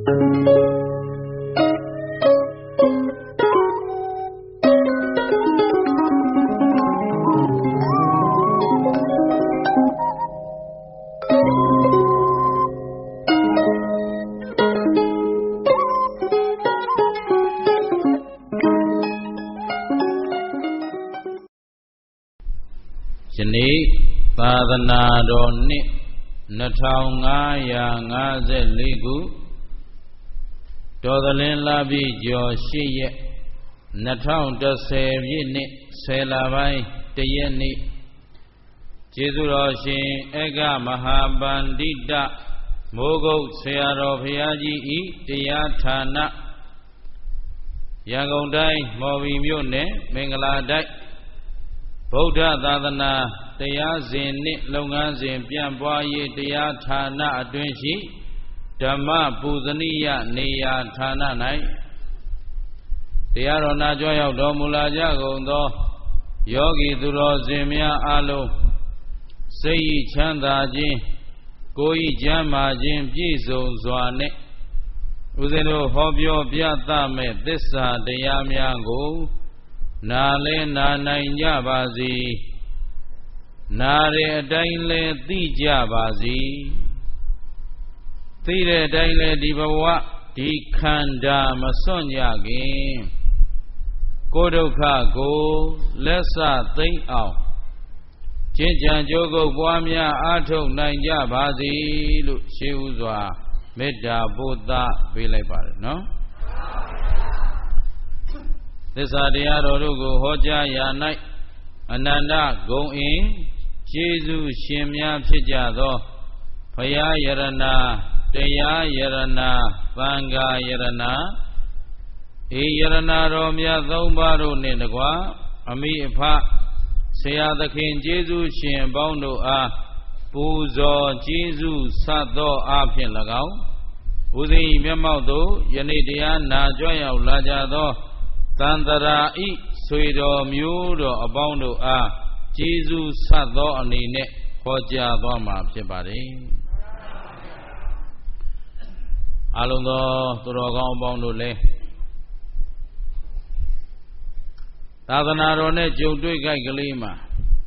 သာသနာတော်နှစ်2554ခုတော်သလင်းလပြည့်ကျော်8ရက်2010ပြည့်နှစ်10လပိုင်း1ရက်နေ့ကျေးဇူးတော်ရှင်ဧကမဟာပန္တိတမိုးကုတ်ဆရာတော်ဘုရားကြီးဤတရားဌာနရန်ကုန်တိုင်းမော်ဘီမြို့နယ်မင်္ဂလာတိုက်ဗုဒ္ဓသာသနာတရားစဉ်နှင့်လုပ်ငန်းစဉ်ပြန့်ပွားရေးတရားဌာနအတွင်းရှိဓမ္မပူဇနိယနေရာဌာန၌တရားတော်နာကြွရောက်တော်မူလာကြကုန်သောယောဂီသူတော်စင်များအားလုံးစိတ်ဤချမ်းသာခြင်းကိုယ်ဤကျမ်းမာခြင်းပြည့်စုံစွာနှင့်ဦးဇင်းတို့ဟောပြောပြသမဲ့သစ္စာတရားများကိုနာလဲနာနိုင်ကြပါစေနာတဲ့အတိုင်းလဲသိကြပါစေသိတဲ့အတိုင်းလဲဒီဘဝဒီခန္ဓာမစွန့်ကြခင်ကိုယ်ဒုက္ခကိုလက်စသိမ့်အောင်ကျင့်ကြံကြိုးကုပ်ပွားများအားထုတ်နိုင်ကြပါစေလို့ရှေးဥစွာမေတ္တာပို့သပေးလိုက်ပါတယ်နော်သစ္စာတရားတော်တို့ကိုဟောကြားရာ၌အနန္တဂုဏ်အင်ကျေးဇူးရှင်များဖြစ်ကြသောဘုရားယရဏတရားယရဏသံဃာယရဏဤယရဏတော်မြတ်သုံးပါးတို့နှင့်တကွအမိအဖဆရာသခင်ကျေးဇူးရှင်အပေါင်းတို့အားပူဇော်ကျေးဇူးဆပ်သောအားဖြင့်၎င်းဦးဇင်း၏မျက်မှောက်သို့ယနေ့တရားနာကြွရောက်လာကြသောသန္တရာဤဆွေတော်မျိုးတော်အပေါင်းတို့အားကျေးဇူးဆပ်သောအနေနဲ့ဟောကြားသွားမှာဖြစ်ပါတယ်အလုံးသောသူတော်ကောင်းအပေါင်းတို့လည်းသာသနာတော်နဲ့ကြုံတွေ့ကြိုက်ကလေးမှာ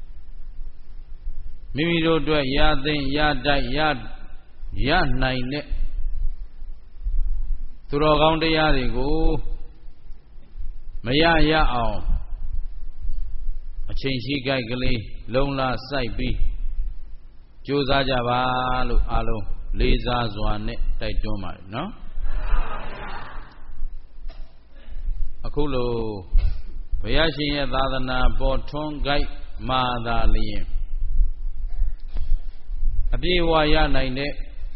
မိမိတို့အတွက်ရသင့်ရတိုက်ရနိုင်တဲ့သူတော်ကောင်းတရားတွေကိုမရအောင်အချိန်ရှိကြိုက်ကလေးလုံလာစိုက်ပြီးကြိုးစားကြပါလို့အားလုံးလေးစားစွာနဲ့တိုက်တွန်းပါတယ်နော်အခုလိုဘုရားရှင်ရဲ့သာသနာပေါ်ထွန်းကြိုက်မာသာလျင်အပြည့်အဝရနိုင်တဲ့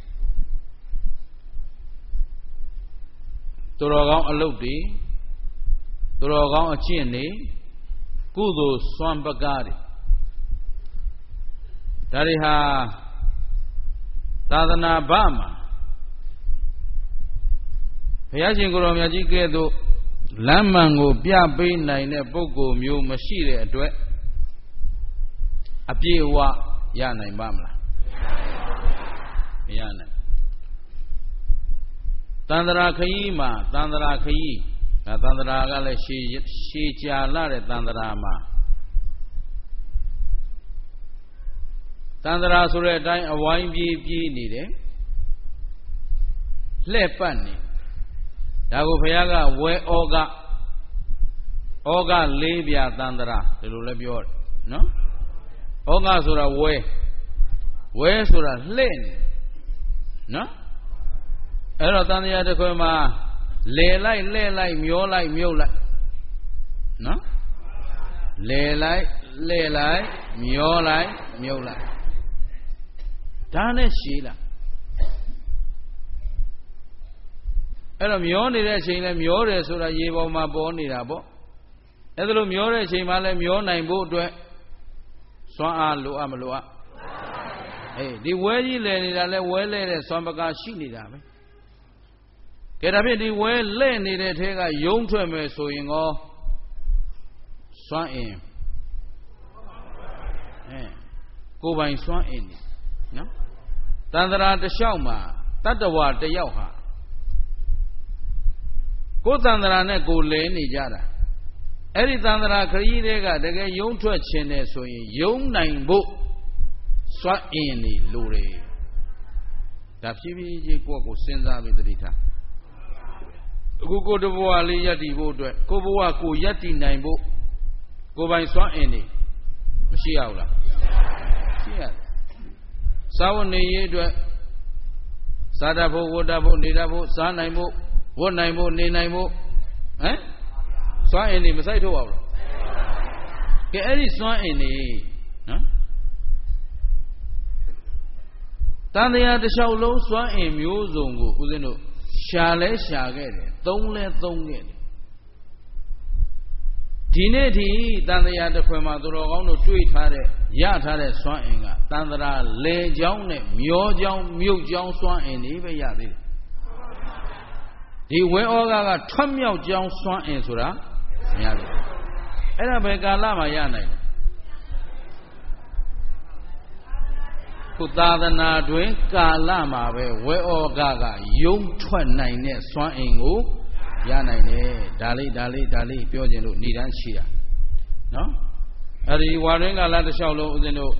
သူတော်ကောင်းအလုပ်တွေသူတော်ကောင်းအကျင့်တွေကုသိုလ်စွမ်းပကားတွေဒါတွေဟာသာသနာ့ဘမှာဘုရားရှင်ကိုယ်တော်မြတ်ကြီးကဲ့သို့လမ်းမှန်ကိုပြပေးနိုင်တဲ့ပုဂ္ဂိုလ်မျိုးမရှိတဲ့အတွက်အပြည့်အဝရနိုင်ပါမလားမရနိုင်သန္တရာခရီးမှာသန္တရာခရီးသန္တရာကလည်းရှည်ကြာလာတဲ့သန္တရာမှာသန္တရာဆိုတဲ့အတိုင်းအဝိုင်းပြေးနေတယ်လှဲ့ပတ်နေဒါကိုဘုရားကဝဲဩဃ၄ပြသန္တရာဒီလိုလည်းပြောတယ်နော်ဩဃဆိုတာဝဲဆိုတာလှဲ့နေနော်အဲ့တော့သံဃာတစ်ခွင်မှာလဲလိုက်လှဲ့လိုက်မျောလိုက်မြုပ်လိုက်နော်လဲလိုက်လှဲ့လိုက်မျောလိုက်မြုပ်လိုက်ဒါနဲ့ရှည်လားအဲ့တော့မျောနေတဲ့အချိန်လဲမျောတယ်ဆိုတာရေပေါ်မှာပေါ်နေတာပေါ့အဲ့ဒါလိုမျောတဲ့အချိန်မှာလဲမျောနိုင်ဖို့အတွက်စွမ်းအားလိုအပ်မလိုအပ်အေးဒီဝဲကြီးလဲနေတာလဲဝဲလဲတဲ့စွမ်းပကားရှိနေတာပဲကဲဒါဖြင့်ဒီဝဲလဲ့နေတဲ့ထဲကယုံထွက်မယ်ဆိုရင်ကောစွမ်းအင်ကိုယ်ပိုင်စွမ်းအင်နေနော်တန္တရာတစ်လျှောက်မှာတတ္တဝါတစ်ယောက်ဟာကိုယ်တန်တရာနဲ့ကိုယ်လဲနေကြတာအဲ့ဒီတန်တရာခရီးတွေကတကယ်ယုံထွက်ခြင်းတယ်ဆိုရင်ယုံနိုင်ဖို့စွမ်းအင်နေလိုတယ်ဒါဖြည်းဖြည်းချင်းကိုယ့်ကိုစဉ်းစားပြီးသတိထားအခုကိုယ်တဘဝလေးယက်တည်ဖို့အတွက်ကိုယ်ဘဝကိုယက်တည်နိုင်ဖို့ကိုယ်ပိုင်စွမ်းအင်နေမရှိရဘူးလားရှိရတယ်စာဝတ်နေရေးအတွက်စားတတ်ဖို့ဝတ်တတ်ဖို့နေတတ်ဖို့စားနိုင်ဖို့ဝတ်နိုင်ဖို့နေနိုင်ဖို့စွမ်းအင်နေမစိုက်ထုတ်ပါဘူးကဲအဲ့ဒီစွမ်းအင်နေနော်တန်တရားတစ်လျှောက်လုံးစွမ်းအင်မျိုးစုံကိုဦးဇင်းတို့ရှာလဲရှာခဲ့တယ်သုံးလဲသုံးခဲ့တယ်ဒီနေ့ထိတန်တရားတစ်ခွင်မှာသူတော်ကောင်းတို့တွေ့ထားတဲ့ရထားတဲ့စွမ်းအင်ကတန်တရားလေချောင်းနဲ့မျောချောင်းမြုပ်ချောင်းစွမ်းအင်တွေပဲရသေးတယ်ဒီဝဲဩဃကထွက်မြောက်ချောင်းစွမ်းအင်ဆိုတာမရဘူးအဲ့ဒါပဲကာလမှာရနိုင်တယ်ခုသာသနာတွင်ကာလမှာပဲဝဲဩဃကယုံထွက်နိုင်တဲ့စွမ်းအင်ကိုရနိုင်တယ်ဒါလေးပြောခြင်းလို့ဏ္ဍန်ရှိတာနော်အဲ့ဒီဝါရင်းကာလတစ်လျှောက်လုံးဦးဇင်းတို့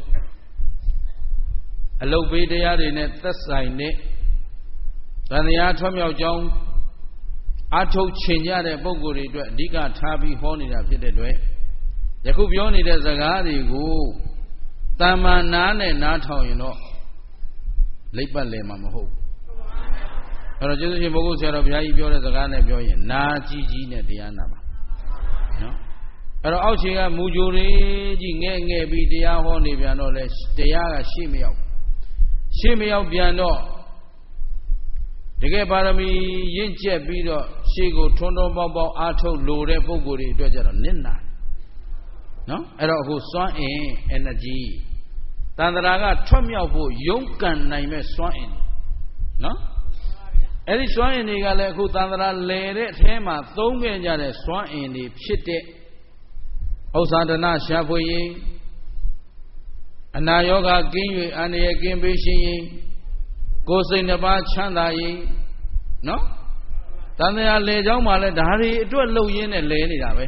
အလုတ်ပေးတရားတွေနဲ့သက်ဆိုင်တဲ့သံဃာထွက်မြောက်ကြောင်းအထုတ်ချင်ကြတဲ့ပုဂ္ဂိုလ်တွေအတွက်အဓိကထားပြီးဟောနေတာဖြစ်တဲ့အတွက်ယခုပြောနေတဲ့စကားတွေကိုတမ္မာနာနဲ့နားထောင်ရင်တော့လိပ်ပတ်လည်မှာမဟုတ်အဲ့တော့ကျေးဇူးရှင်ဘုရားဆရာတော်ဘုရားကြီးပြောတဲ့စကားနဲ့ပြောရင်နာကြီးကြီးနဲ့တရားနာပါနော်အဲ့တော့အောက်ခြေကမူကြိုလေးကြီးငဲ့ပြီးတရားဟောနေပြန်တော့လဲတရားကရှေ့မရောက်ပြန်တော့တကယ်ပါရမီရင့်ကျက်ပြီးတော့ရှေ့ကိုထွန်းထွန်းပေါက်ပေါက်အားထုတ်လိုတဲ့ပုဂ္ဂိုလ်တွေအတွက်ကြတော့နစ်နာနော်အဲ့တော့အခုစွမ်းအင် energy တန်ត្រာကထွက်မြောက်ဖို့ရုန်းကန်နိုင်မဲ့စွမ်းအင်နော်အဲ့ဒီစွမ်းအင်တွေကလည်းအခုတန်ត្រာလဲတဲ့အထဲမှာသုံးခဲ့ကြတဲ့စွမ်းအင်တွေဖြစ်တဲ့ဥစ္စာဒနာရှာဖွေရင်အနာယောဂကင်း၍အန္တရာယ်ကင်းပေးရှင်ရင်ကိုယ်စိတ်နှပါချမ်းသာရင်နော်တန်ត្រာလဲเจ้าမှာလဲဒါတွေအတွက်လှုပ်ရင်းနဲ့လဲနေတာပဲ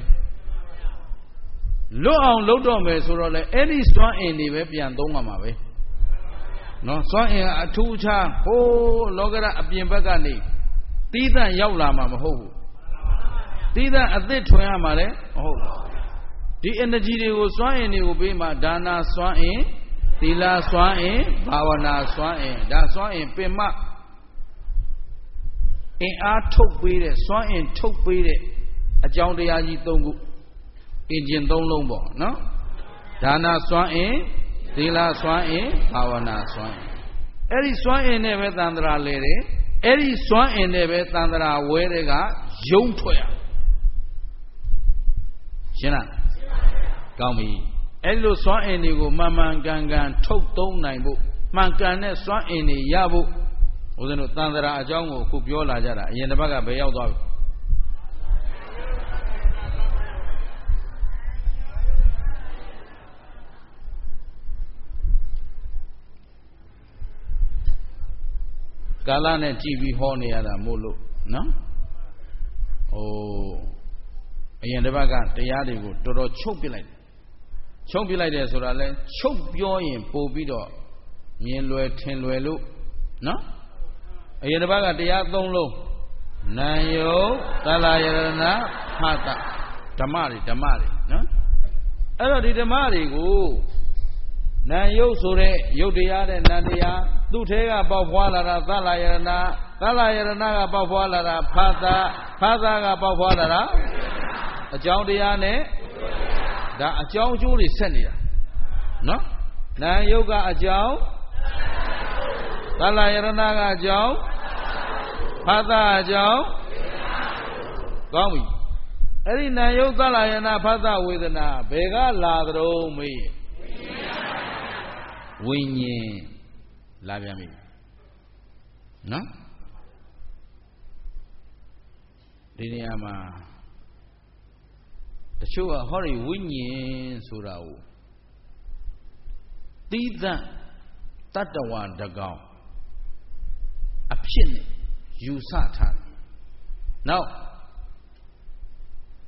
လွတ်အောင်လုပ်တော့မယ်ဆိုတော့လေအဲ့ဒီစွမ်းအင်တွေပဲပြန်သုံးရမှာပဲနော်စွမ်းအင်အထူးခြားဟိုးလောကရအပြင်ဘက်ကနေတီးသန့်ရောက်လာမှာမဟုတ်ဘူးတီးသန့်အသစ်ထွင်ရမှာလေမဟုတ်ဘူးဒီ energy တွေကိုစွမ်းအင်တွေကိုပေးမှဒါနာစွမ်းအင်သီလစွမ်းအင်ဘာဝနာစွမ်းအင်ဒါစွမ်းအင်ပင်မအင်အားထုတ်ပေးတဲ့စွမ်းအင်ထုတ်ပေးတဲ့အကြောင်းတရားကြီး၃ခုအင်ဂျင်၃လုံးပေါ့နော်ဒါနာစွမ်းအင်သီလစွမ်းအင်ဘာဝနာစွမ်းအင်အဲ့ဒီစွမ်းအင်နဲ့ပဲတန်ត្រာလဲတယ်အဲ့ဒီစွမ်းအင်နဲ့ပဲတန်ត្រာဝဲတဲ့ကယုံထွက်ရရှင်းလားကောင်းပြီအဲ့လိုစွမ်းအင်တွေကိုမှန်မှန်ကန်ကန်ထုတ်သုံးနိုင်ဖို့မှန်ကန်တဲ့စွမ်းအင်တွေရဖို့ဦးဇင်းတို့တန်ត្រာအကြောင်းကိုအခုပြောလာကြတာအရင်တစ်ပတ်ကဘယ်ရောက်သွားပြီကာလနဲ့ကြည်ပြီးဟောနေရတာမို့လို့နော်အရင်တစ်ပတ်ကတရားတွေကိုတော်တော်ချုပ်ပြလိုက်တယ်ဆိုတာလဲချုပ်ပြောရင်ပို့ပြီးတော့မြင်လွယ်ထင်လွယ်လို့နော်အရင်တစ်ပတ်ကတရား၃လုံးနာယုတ်သလယရဏဖသဓမ္မတွေနော်အဲ့တော့ဒီဓမ္မတွေကိုနာယုတ်ဆိုတဲ့ယုတ်တရားတဲ့နံတရားသူ့ထဲကပေါက်ဖွာလာတာသလယရဏကပေါက်ဖွာလာတာဖသကပေါက်ဖွာလာတာအကြောင်းတရားနဲ့ဒါအကြောင်းအကျိုးတွေဆက်နေတာနော်နာယုတ်ကအကြောင်းသလယရဏကအကြောင်းဖသအကြောင်းကောင်းပြီအဲ့ဒီနာယုတ်သလယရဏဖသဝေဒနာဘယ်ကလာသတုံးမေးဝိညာဉ်လာပြန်ပြီနော်ဒီနေရာမှာတချို့ကဟောဒီဝိညာဉ်ဆိုတာကိုသီးသန့်တတ္တဝါတကောင်အဖြစ်နဲ့ယူဆထားတယ်နောက်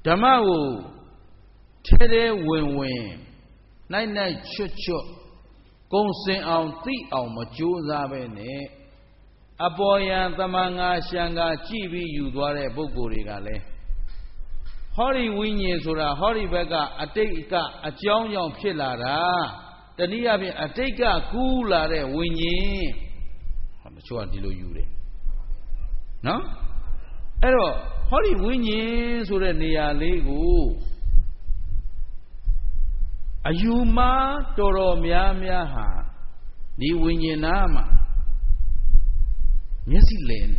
Dhamma Tere win night chut Gong sing on the Majuza Bene Aboyan Tamanga Shanga Chibi Udware Bogurigale Hori Winnie Sura Hori Bega Ateka a Jong Pilara the Niabi Ateka Kula Winnie Chua Dilo Yure No? Ero Hori Winnie Sura Nia Legu Ayuma Toro Miamiaha Di Winnie Nama Yesilen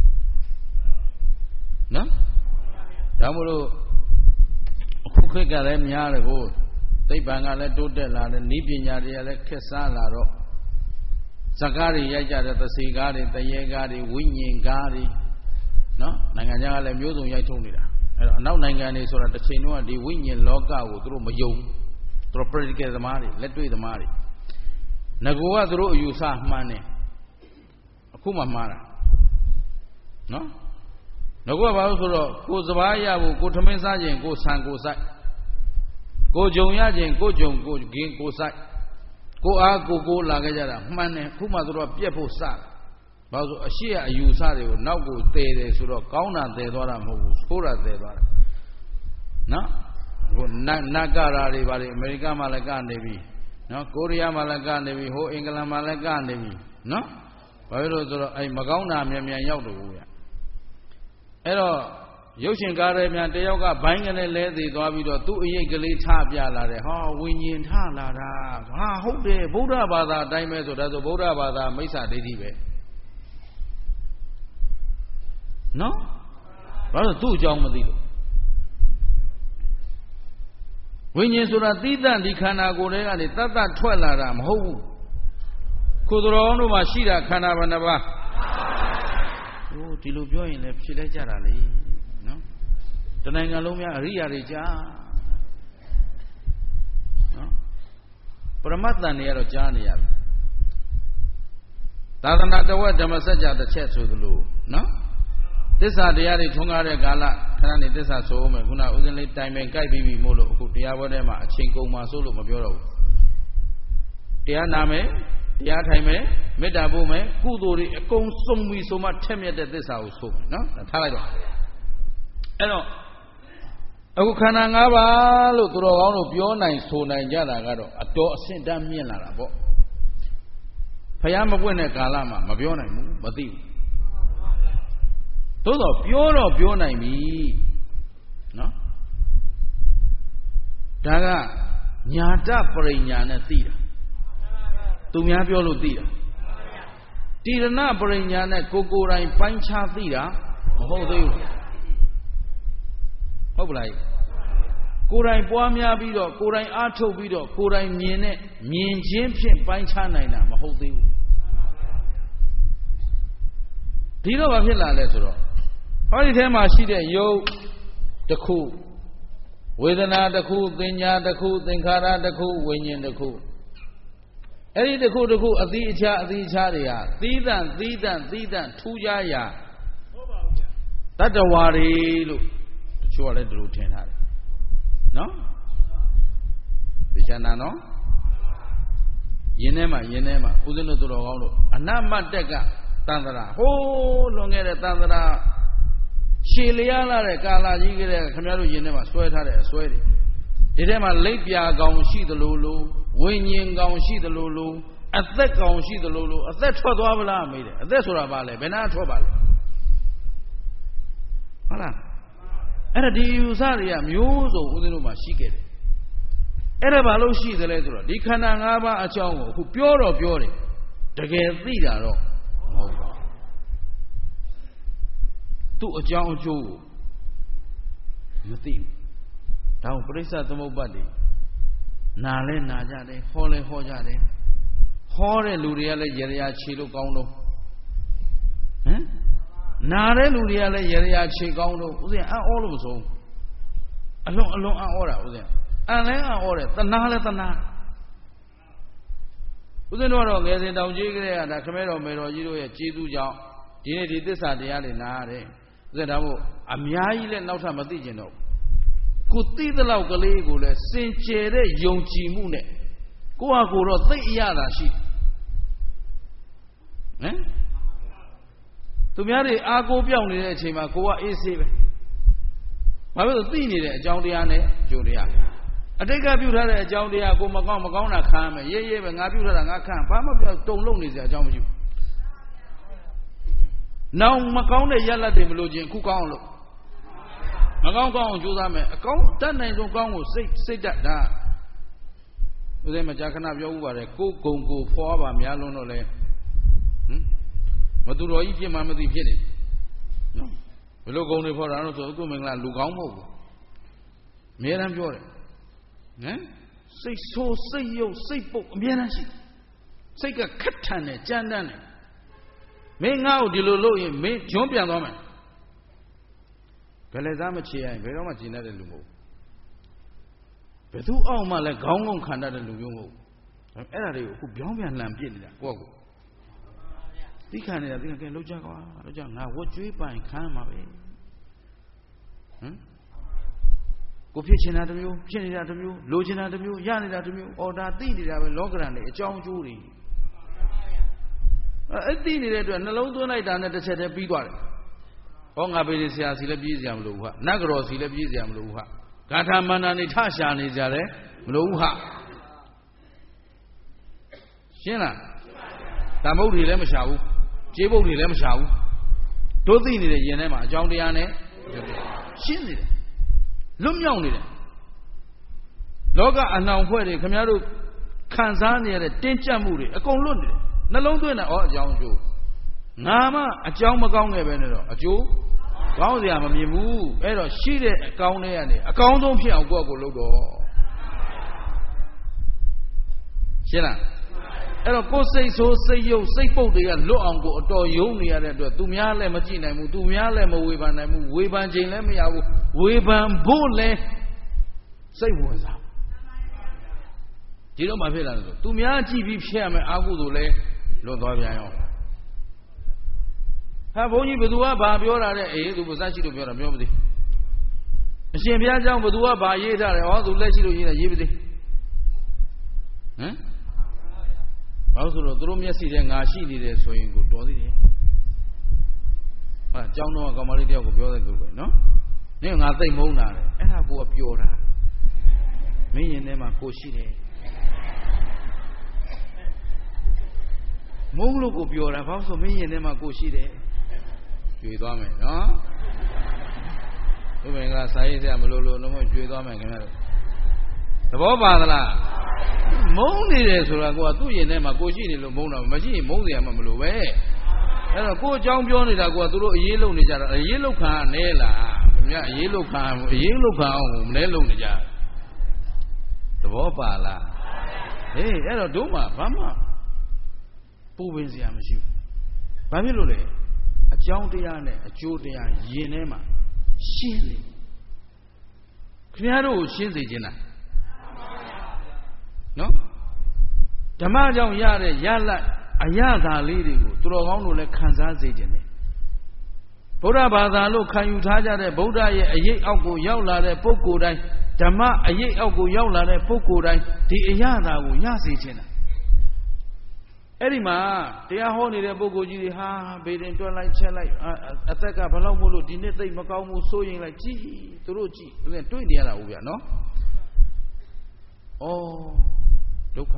No? Damuru Kukale Miarago They Bangala do de la Nibinia Kesala Sakari Yaja the Sigari, the Yegari, Winnie Gari No? Nanganya Musu Yatumida. Now Nangani so at the Chinua, the Winnie Loga through Mayo. Through predicate the Mari, let me the Mari. Nagua through Yusa Mane. Akuma Mara. No? Nagua Bausuro, go Zavaya, go to Mensaje, go San go Sai. Go Joyajin, go Jong, go Gin, go Sai. Go A, go Lagajara, Mane, Kumadura, Piepo Sa. Basu, a sheer Yusari, now go there, Suro, Kauna, the Dora, Skura, the Dora. No? Nagara, America Malagan Devi, no, Korea Malagan Devi, Ho England Malagan Devi, no? I Magona, Mamia Yodu. Ero, Yoshin Garamian, the Yoga, buying and a lady, Davido, 2 yearly Tabia, ha, Winnie Hala, ha, hope they Buddha Bada, Diamonds, or the Buddha Bada, Mesa Dedive. No? Rather 2 John Madido. When you saw that the Kana Gorega, the Tata Twelaram, Ho Kudrono Mashida Kanavanava. Oh, Tilubio in the Chilejarali, no? The Nangalumia Ria Rija. No? Pramata near Jania. That's not the word the Masaja the church with the Lu, no? This are the Yari Tungare Gala, Kanani, this are so many. Kuna only time and Kaibi Molo, Kutiawadema, Chinko Masolo, Maburo. Tia Name, Tia Time, Medabume, Kudori, a consum we so much temia that this house, no? Talago. Eno Akananga, look through all of your 9 so 9 Yadagado, a door sent down Mianarabo. Payama Wene Galama, Mabiona, Madi. Todo pure naimi, no? Daga Nyata Perinyana Tira. Tumia Piolo Tira. Tirana Perinyana Kokora in Pancha Tira, hold you. Hoblai. Korai Boamia Bido, Korai Ato Bido, Korai Miene, Mien Jimpian Pancha Nina, hold you. Tiro Villa Lesro. How did Hema see the yo the coup? Vedana the coup, Dinya the coup, Dinkara the coup, Winyan the coup. Any the coup, the Charia, Thidan, 2 Yaya. That's a worry. Look, sure, let the routine have. No? Vijana no? Yenema, Udino to Rolo, Anama Dega, Tandra, oh, long at Tandra. Shiliana, Kala, Kamaru Yenema, sweater. Did them a late ya gone see the Lulu, Winning gone see the Lulu, a thick gone see the Lulu, a thick for the Avala made it. That's what I bale, Benatobal. Hala. And a Diusaria, Muso, Udinuma, she get it. Erebalo she the letter, Dikananga, a chongo, who pure of pure, the gay leader. To a John Joe. You think? Down Prisa the Mobadi. Nale Najade, Hole Hojade, Hore Luriale Yeria Chilo Gauno. Nare Luriale Yeria Chigauno, all of us all. Along our order. And then our order, the Nala. Within one getting down Jigre and a Camero Mero, you a Chidu Yaw. Did this at the Alinare. Then I will. Amiaile not a Madigeno. ကိုသိတဲ့လောက်ကလေးကိုလည်းစင်ကြယ်တဲ့ယုံကြည်မှုနဲ့ကိုယ့်ဟာကိုယ်တော့သိအရသာရှိဟမ်သူများတွေအာကိုပြောင်းနေတဲ့အချိန်မှာကိုကအေးဆေးပဲဘာလို့လဲသိနေတဲ့အကြောင်းတရားနဲ့ကြိုတရားအတိတ်ကပြုထားတဲ့အကြောင်းတရားကိုမကောင်းတာခံရမယ်ရေးပဲငါပြုထားတာငါခံဘာမှပြောတုံလုံးနေစရာအကြောင်းမရှိဘူးနောက်မကောင်းတဲ့ရလတ်တွေမလို့ချင်းအခုကောင်းအောင်လုပ်မကောင်းအောင်ကြိုးစားမယ်အကောင်းတတ်နိုင်ဆုံးကောင်းကိုစိတ်တတ်တာဦးဇင်းမကြာခဏပြောဥပါတယ်ကိုယ်ဂုံကိုဖွာပါများလုံးတော့လေမသူတော်ကြီးဖြစ်မှမသိဖြစ်နေနော်ဘယ်လိုဂုံတွေဖွာတာလို့ဆိုအခုမင်္ဂလာလူကောင်းမဟုတ်ဘူးအများအားပြောတယ်ဟမ်စိတ်ဆိုးစိတ်ယုတ်စိတ်ပုတ်အများအားရှိစိတ်ကခက်ထန်တယ်ကြမ်းတမ်းတယ်မင်းငါ့ကိုဒီလိုလုပ်ရင်မင်းဂျွန်းပြန်သွားမယ်ဘယ်လဲသားမချေရရင်ဘယ်တော့မှကျင်တတ်တဲ့လူမဟုတ်ဘယ်သူအောက်မှလည်းခေါင်းငုံခံတတ်တဲ့လူမျိုးမဟုတ်အဲ့ဒါတွေကိုအခုပြောင်းပြန်လှန်ပြစ်နေတာကိုယ့်ကိုသိခံနေတာသိခံကဲလောက်ကြကွာလောက်ကြငါဝတ်ကြွေးပိုင်ခံမှာပဲဟမ်ကိုဖြစ်ချင်တာတစ်မျိုးဖြစ်နေတာတစ်မျိုးလိုချင်တာတစ်မျိုးရနေတာတစ်မျိုးအော်ဒါသိနေတာပဲလောကရန်တွေအကြောင်းအကျိုးတွေအဲ့သိနေတဲ့အတွက်နှလုံးသွင်းလိုက်တာနဲ့တစ်ချက်တည်းပြီးသွားတယ်ဟောငါပေဆရာစီလည်းပြေးစရာမလိုဘူးဟာနတ်ကတော်စီလည်းပြေးစရာမလိုဘူးဟာဂါထာမန္တန်နေထရှာနေကြတယ်မလိုဘူးဟာရှင်းလားတမုတ်တွေလည်းမရှာဘူးကျေးဘုတ်တွေလည်းမရှာဘူးတို့သိနေတဲ့ယင်ထဲမှာအကြောင်းတရားနဲ့ရှင်းနေတယ်လွတ်မြောက်နေတယ်လောကအနှောင်ဖွဲ့တွေခင်ဗျားတို့ခံစားနေရတဲ့တင်းကျပ်မှုတွေအကုန်လွတ်နေတယ်နှလုံးသွင်းတာအကြောင်းအကျိုးငါမှအကြောင်းမကောင်းခဲ့ပဲနဲ့တော့အကျိုးကောင်းစရာမမြင်ဘူးအဲ့တော့ရှိတဲ့အကောင်းတွေကနေအကောင်းဆုံးဖြစ်အောင်ကိုယ့်ကိုယ်လုပ်တော့ရှင်းလားအဲ့တော့ကိုယ်စိတ်ဆိုးစိတ်ယုတ်စိတ်ပုတ်တွေကလွတ်အောင်ကိုအတော်ယုံနေရတဲ့အတွက်သူများလည်းမကြည့်နိုင်ဘူးသူများလည်းမဝေဖန်နိုင်ဘူးဝေဖန်ခြင်းလည်းမရဘူးဝေဖန်ဖို့လည်းစိတ်ဝင်စားဒီတော့မဖြစ်လာလို့သူများကြည့်ပြီးဖျက်ရမယ်အာဟုဆိုလဲလွတ်သွားပြန်ရောဟာဘုန်းကြီးဘသူကဘာပြောတာလဲအေးသူပါစရှိလို့ပြောတာပြောမသိအရှင်ဘုရားเจ้าဘသူကဘာရေးထားတယ်ဟောသူလက်ရှိလို့ရေးတာရေးမသိဟမ်ဘာလို့ဆိုတော့သူတို့မျက်စိထဲငါရှိနေတယ်ဆိုရင်ကိုတော်သေးတယ်ဟာเจ้าတော့ကောင်မလေးတယောက်ကိုပြောတဲ့သူပဲနော်နင်ငါသိမ့်မုန်းတာလေအဲ့ဒါကိုကပျော်တာမင်းရင်ထဲမှာကိုရှိတယ်မုန်းလို့ကိုပျော်တာဘာလို့ဆိုမင်းရင်ထဲမှာကိုရှိတယ်ကျွေသွားမယ်နော်ဘုမင်္ဂလာစာရေးစရာမလိုလို့လုံးဝကျွေသွားမယ်ခင်ဗျားတို့သဘောပါသလားမုန်းနေတယ်ဆိုတာကိုကသူ့ရင်ထဲမှာကိုရှိနေလို့မုန်းတာမရှိရင်မုန်းစရာမှမလိုပဲအဲ့တော့ကိုအကြောင်းပြောနေတာကသူတို့အေးလုံနေကြတာအေးလုံခံနဲလားခင်ဗျာအေးလုံခံအောင်မလဲလုံနေကြသဘောပါလားဟေးအဲ့တော့တို့မှဘာမှပူပင်စရာမရှိဘူးဘာဖြစ်လို့လဲအကြောင်းတရားနဲ့အကျိုးတရားယင်ထဲမှာရှင်းနေခင်ဗျားတို့ကိုရှင်းစေခြင်းလားနော်ဓမ္မကြောင့်ရတဲ့ရလတ်အရသာလေးတွေကိုသူတော်ကောင်းတို့လည်းခံစားစေခြင်းတယ်ဗုဒ္ဓဘာသာလို့ခံယူထားကြတဲ့ဗုဒ္ဓရဲ့အရေးအောက်ကိုရောက်လာတဲ့ပုဂ္ဂိုလ်တိုင်းဓမ္မအရေးအောက်ကိုရောက်လာတဲ့ပုဂ္ဂိုလ်တိုင်းဒီအရသာကိုရစေခြင်းတာအဲ့ဒီမှာတရားဟောနေတဲ့ပုဂ္ဂိုလ်ကြီးတွေဟာဘေးတင်တွက်လိုက်ချက်လိုက်အသက်ကဘလောက်မို့လို့ဒီနေ့သိမကောင်းဘူးစိုးရင်လိုက်ကြည်သူတို့ကြည်တွေ့နေရတာဟုတ်ဗျာနော်ဩဒုက္ခ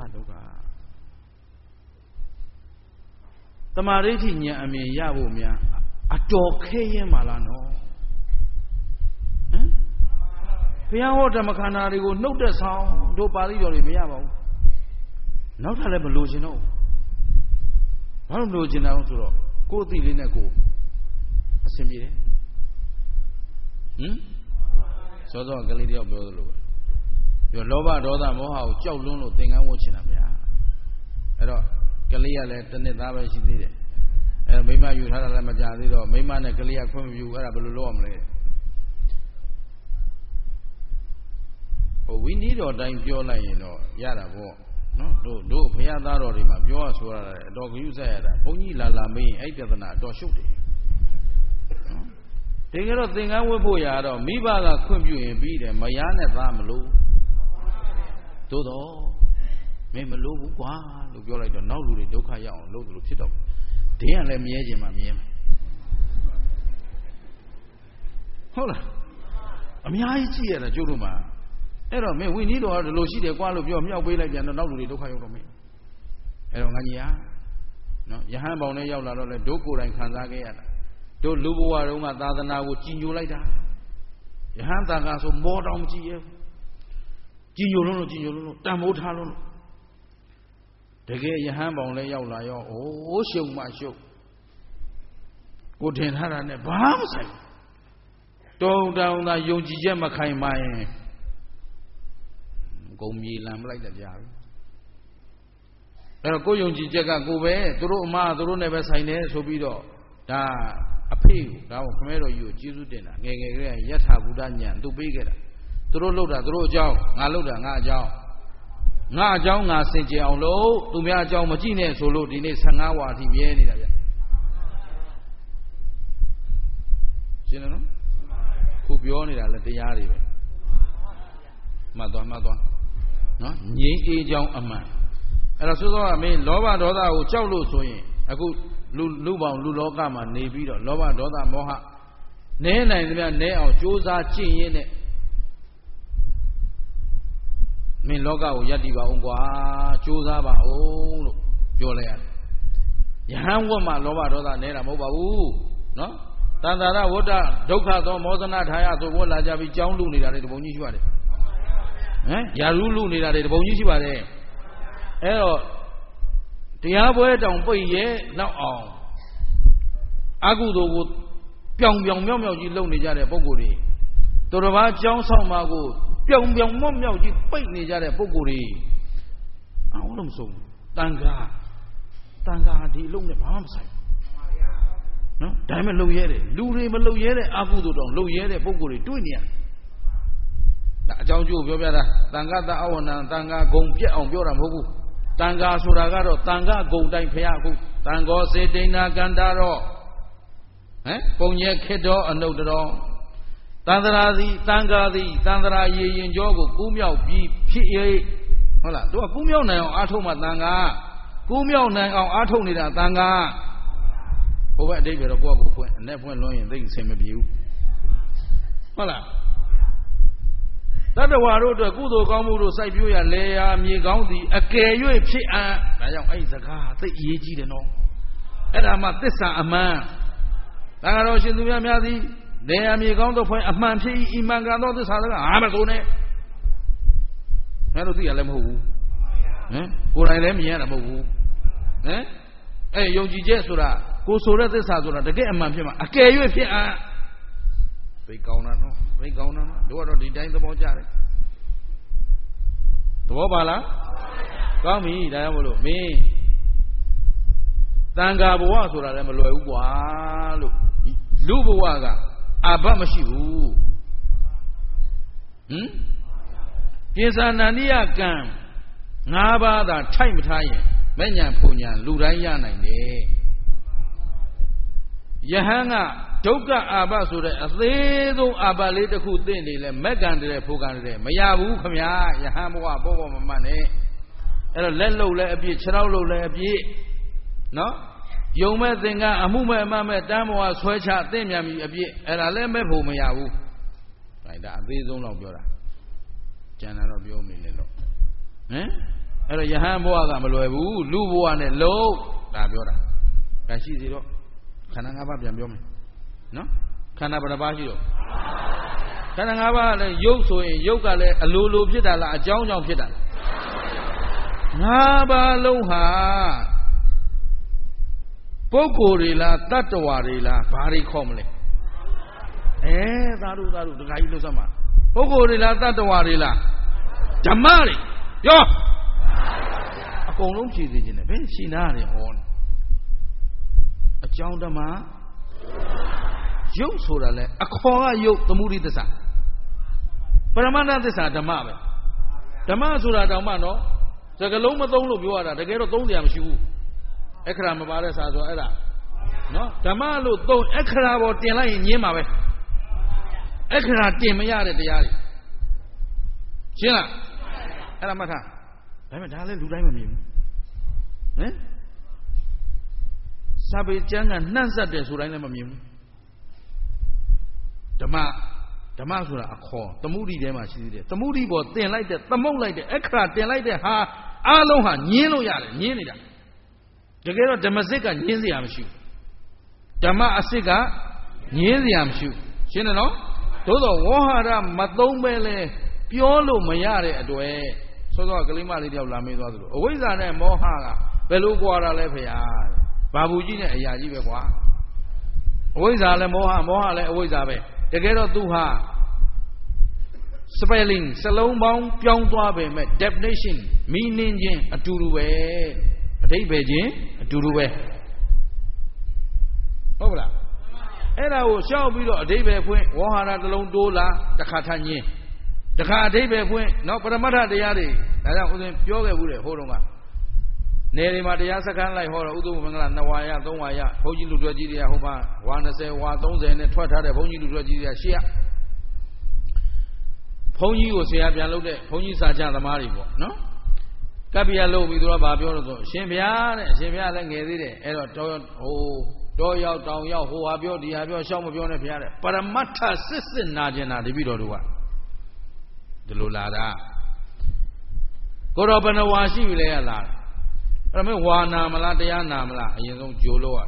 တမာရိဋ္ဌိဉာဏ်အမြင်ရဖို့များအတော်ခဲရင်ပါလားနော်ဟမ်ဘုရားဟောဓမ္မခန္ဓာတွေကိုနှုတ်တဲ့ဆောင်တို့ပါဠိတော်တွေမရပါဘူးနောက်ထပ်လည်းမလိုချင်တော့ဘာလို့မလိုချင်တာလဲဆိုတော့ကိုယ်အသိလေးနဲ့ကိုအဆင်ပြေတယ်စောစောကလေးတယောက်ပြောသလိုပဲလောဘဒေါသမောဟကိုကြောက်လွန်းလို့သင်္ကန်းဝတ်ချင်တာဗျာအဲ့တော့ကလေးကလည်းတစ်နှစ်သားပဲရှိသေးတယ်အဲ့မိမယူထားတာလည်းမကြသေးတော့မိမနဲ့ကလေးကခွင့်မပြုအဲ့ဒါဘယ်လိုလုပ်ရမလဲဝိနည်းတော်တိုင်းပြောလိုက်ရင်တော့ရတာပေါ့နော်တို့ဘုရားသားတော်တွေမှာပြောရဆိုရတာအတော်ဂရုစိုက်ရတာဘုန်းကြီးလာမေးရင်အဲ့ပြဿနာအတော်ရှုပ်တယ်နော်တကယ်တော့သင်္ကန်းဝတ်ဖို့ရတော့မိဘကခွင့်ပြုရင်ပြီးတယ်မယားနဲ့သားမလို့သို့တော့မင်းမလို့ဘူးကွာလို့ပြောလိုက်တော့နောက်လူတွေဒုက္ခရောက်အောင်လုပ်သလိုဖြစ်တော့ဒင်းကလည်းမြဲခြင်းမှမြဲမယ်ဟုတ်လားအများကြီးကြည့်ရတာကျုပ်တို့မှာအဲ့တော့မင်းဝိနည်းတော်ကဒီလိုရှိတယ်ကွာလို့ပြောမြောက်ပေးလိုက်ပြန်တော့နောက်လူတွေဒုက္ခရောက်တော့မင်းအဲ့တော့ငါကြီးဟာနော်ယဟန်ပေါင်းနဲ့ရောက်လာတော့လေဒုကိုယ်တိုင်ခံစားခဲ့ရတာတို့လူဘဝတုန်းကသာသနာကိုကြည်ညိုလိုက်တာယဟန်တန်ခါဆိုမောတော်မကြည့်ရကြည်ညိုလုံးလို့တန်မိုးထားလုံးလို့တကယ်ယဟန်ပေါင်းလဲရောက်လာရောအိုးရှုံမှရှုံကိုထင်ထားတာနဲ့ဘာမှဆိုင်တောင်းတောင်းသာယုံကြည်ချက်မခိုင်မာရင်ဂုံမြေလံမလိုက်တတ်ကြဘူးအဲ့တော့ကိုယုံကြည်ချက်ကကိုပဲသူတို့အမသူတို့နဲ့ပဲဆိုင်တယ်ဆိုပြီးတော့ဒါအဖေကိုဒါကိုခမဲတော်ကြီးကိုကျေးဇူးတင်တာငယ်ငယ်ကလေးကယထာဘုဒ္ဓဉာဏ်သူပေးခဲ့တာသူတို့လှုပ်တာသူတို့အကြောင်းငါလှုပ်တာငါအကြောင်းငါအကြောင်းငါစင်ကြယ်အောင်လို့သူများအကြောင်းမကြည့်နဲ့ဆိုလို့ဒီနေ့15ဝါအထိမြဲနေတာဗျရှင်းတယ်နော်ခုပြောနေတာလည်းတရားတွေပဲမှတ်သွားနော်ငြိမ်းအေးကြောင်းအမှန်အဲ့တော့ဆိုတော့မင်းလောဘဒေါသကိုကြောက်လို့ဆိုရင်အခုလူပေါင်းလူလောကမှာနေပြီးတော့လောဘဒေါသမောဟနည်းနိုင်သမျှနည်းအောင်ကြိုးစားကျင့်ရင်းနဲ့မင်းလောကကိုယက်တည်ပါအောင်ကွာကြိုးစားပါအောင်လို့ပြောလိုက်ရတယ်ယဟန်ဝတ်မှာလောဘဒေါသနည်းတာမဟုတ်ပါဘူးနော်တန်တာရဝတ္တဒုက္ခသောမောဇနာထာယဆိုဝတ်လာကြပြီးကြောင်းလူနေတာတွေတပုံကြီးရှိပါတယ်ဟမ်ယာရုလူနေတာတွေတပုံကြီးရှိပါတယ်အဲ့တော့တရားပွဲတောင်ပိတ်ရဲ့နောက်အောင်အကုသိုလ်ကိုပြောင်မြောက်ကြီးလုပ်နေကြတဲ့ပုဂ္ဂိုလ်တွေသူတစ်ပါးကြောင်းဆောင်မှာကိုပြောင်မြောက်ကြီးပိတ်နေကြတဲ့ပုဂ္ဂိုလ်တွေအောင်လို့မဆုံးတန်ခါဒီအလုံးနဲ့ဘာမှမဆိုင်နော်ဒါမှမလုပ်ရဲတယ်လူတွေမလုပ်ရဲတဲ့အကုသိုလ်တောင်လုပ်ရဲတဲ့ပုဂ္ဂိုလ်တွေတွေ့နေရတယ်ဒါအကြောင်းကျိုးပြောပြတာတန်ခါတအဝဏံတန်ခါဂုံပြက်အောင်ပြောတာမဟုတ်ဘူးတန်ခါဆိုတာကတော့တန်ခါဂုံတိုင်းဖရာအခုတန်ခောစေတိဏကန္တာတော့ပုံညက်ခေတ္တောအနုတ္တရောတန်တရာသည်တန်ခါသည်တန်တရာရေရင်ကြောကိုကူးမြောက်ပြီးဖြစ်၍ဟုတ်လားသူကကူးမြောက်နိုင်အောင်အားထုတ်မှတန်ခါကူးမြောက်နိုင်အောင်အားထုတ်နေတာတန်ခါဟိုဘက်အတိတ်ပဲတော့ကိုယ့်ကိုဖွင့်အနဲ့ဖွင့်လွှမ်းရင်သိအဆင်မပြေဘူးဟုတ်လားတတ္တဝါတို့အတွက်ကုသိုလ်ကောင်းမှုတို့စိုက်ပျိုးရလေယာမြေကောင်းသည်အကယ်၍ဖြစ်အံ့ဒါကြောင့်အဲ့ဒီစကားသိအရေးကြီးတယ်နော်အဲ့ဒါမှသစ္စာအမှန်တန်ခါတော်ရှင်သူများသည်လေယာမြေကောင်းသောဖွင့်အမှန်ဖြစ်၏အမှန်ကန်သောသစ္စာစကားအားမဆိုနဲ့ငါတို့သိရလည်းမဟုတ်ဘူးကိုယ်တိုင်လည်းမြင်ရတာမဟုတ်ဘူးအဲ့ယုံကြည်ချက်ဆိုတာကိုဆိုတဲ့သစ္စာဆိုတာတကယ်အမှန်ဖြစ်မှာအကယ်၍ဖြစ်အံ့သိကောင်းတာနော်သိကောင်းတာနော်တို့ကတော့ဒီတိုင်းသဘောကျတယ်သဘောပါလားကောင်းပြီဒါကြောင့်မလို့မင်းတန်ခါဘဝဆိုတာလည်းမလွယ်ဘူးကွာလို့လူဘဝကအဘတ်မရှိဘူးကိစ္ဆာနန္ဒီယကံ၅ပါးသာထိုက်မထားရင်မဲ့ညာဖုန်ညာလူတိုင်းရနိုင်တယ်ယဟန်ကဒုက္ခအာဘဆိုတဲ့အသေးဆုံးအာဘလေးတစ်ခုသိနေလဲမက်ကံတဲ့ဖူကံတဲ့မရဘူးခမညာယဟန်ဘဝပေါ်မမှတ်နဲ့အဲ့တော့လက်လုံးလဲအပြည့်ခြေထောက်လုံးလဲအပြည့်နော်ယုံမဲ့သင်္ကန်းအမှုမဲ့အမှတ်မဲ့တန်းဘဝဆွဲချအသိဉာဏ်ပြီအပြည့်အဲ့ဒါလည်းမဲ့ဖို့မရဘူးဒါအသေးဆုံးတော့ပြောတာကျန်တာတော့ပြောမိနေလို့အဲ့တော့ယဟန်ဘဝကမလွယ်ဘူးလူဘဝနဲ့လုံးဒါပြောတာဒါရှိစီတော့ခန္ဓာ၅ပါးပြန်ပြောမယ်နော်ခန္ဓာဘယ်နှပါးရှိတော့ခန္ဓာ၅ပါးလည်းရုပ်ဆိုရင်ရုပ်ကလည်းအလိုလိုဖြစ်တာလားအကြောင်းကြောင့်ဖြစ်တာ၅ပါးလုံးဟာပုဂ္ဂိုလ်တွေလားတတ္တဝါတွေလားဘာတွေခေါ်မလဲသာဓုဒကာကြီးလို့စမ်းပါပုဂ္ဂိုလ်တွေလားတတ္တဝါတွေလားဓမ္မတွေရောအကုန်လုံးဖြည့်စေခြင်းနဲ့ဘယ်ရှင်းနာရတယ်ဟောအကြောင်းဓမ္မရုပ်ဆိုတာလဲအခေါ်ကရုပ်သမုဒိသစ္စာပရမတ္ထသစ္စာဓမ္မပဲဓမ္မဆိုတာတောင်မှနော်စကလုံးမသုံးလို့ပြောရတာတကယ်တော့သုံးစရာမရှိဘူးအခရာမပါတဲ့စာဆိုအဲ့ဒါနော်ဓမ္မလို့သုံးအခရာပေါ်တင်လိုက်ရင်ညင်းပါပဲအခရာတင်မရတဲ့တရားတွေရှင်းလားအဲ့ဒါမှတ်ထားဒါပေမဲ့ဒါလည်းလူတိုင်းမမြင်ဘူးဟမ်စာပေကျမ်းကနှံ့ဆက်တယ်ဆိုတိုင်းလည်းမမြင်ဘူးဓမ္မဆိုတာအခေါ်သမုဒိထဲမှာရှိသေးတယ်သမုဒိပေါ်တင်လိုက်တဲ့သမုတ်လိုက်တဲ့အခရာတင်လိုက်တဲ့ဟာအားလုံးဟာညင်းလို့ရတယ်ညင်းနေတာတကယ်တော့ဓမ္မစစ်ကညင်းစရာမရှိဘူးဓမ္မအစစ်ကညင်းစရာမရှိဘူးရှင်းတယ်နော်သို့တော့ဝေါဟာရမသုံးပဲလဲပြောလို့မရတဲ့အတွက်စောစောကလေးမလေးတယောက်လာမေးသွားသလိုအဝိဇ္ဇာနဲ့မောဟကဘယ်လိုကြွားတာလဲဖေဟာဘာဘူးကြီးနဲ့အရာကြီးပဲကွာအဝိဇ္ဇာလည်းမောဟလည်းအဝိဇ္ဇာပဲတကယ်တော့သူဟာ spelling စလုံးပေါင်းပြောင်းသွားပေမဲ့ definition meaning ချင်းအတူတူပဲအဓိပ္ပာယ်ချင်းအတူတူပဲဟုတ်ကလားအဲ့ဒါကိုရှောက်ပြီးတော့အဓိပ္ပာယ်ဖွင့်ဝေါဟာရတစ်လုံးတိုးလာတစ်ခါထညင်းတစ်ခါအဓိပ္ပာယ်ဖွင့်နောက်ပရမတ္ထတရားတွေဒါကြောင့်ဦးဇင်းပြောခဲ့ဘူးတယ်ဟိုတုန်းကနေတွေမှာတရားစခန်းလိုက်ဟောတော့ဥဒ္ဓမင်္ဂလာ2ဝါရ3ဝါရဘုန်းကြီးလူတော်ကြီးတွေကဟိုမှာဝါ20ဝါ30နဲ့ထွက်ထားတဲ့ဘုန်းကြီးလူတော်ကြီးတွေကရှေ့ကဘုန်းကြီးကိုဆရာပြန်လုပ်တဲ့ဘုန်းကြီးစာချသမားတွေပေါ့နော်ကပ္ပိယလုပ်ပြီးသူကဘာပြောလို့ဆိုအရှင်ဘုရားတဲ့အရှင်ဘုရားလည်းငယ်သေးတယ်အဲ့တော့တော်ရောက်တောင်ရောက်ဟိုဟာပြောဒီဟာပြောရှောက်မပြောနဲ့ဘုရားတဲ့ပရမတ္ထစစ်နာကျင်တာတပည့်တော်တို့ကဒီလိုလာတာကိုတော်ဘယ်နှဝါရှိပြီလဲကလာအဲ့တော့မင်းဝါနာမလားတရားနာမလားအရင်ဆုံးကြိုးလို့ရ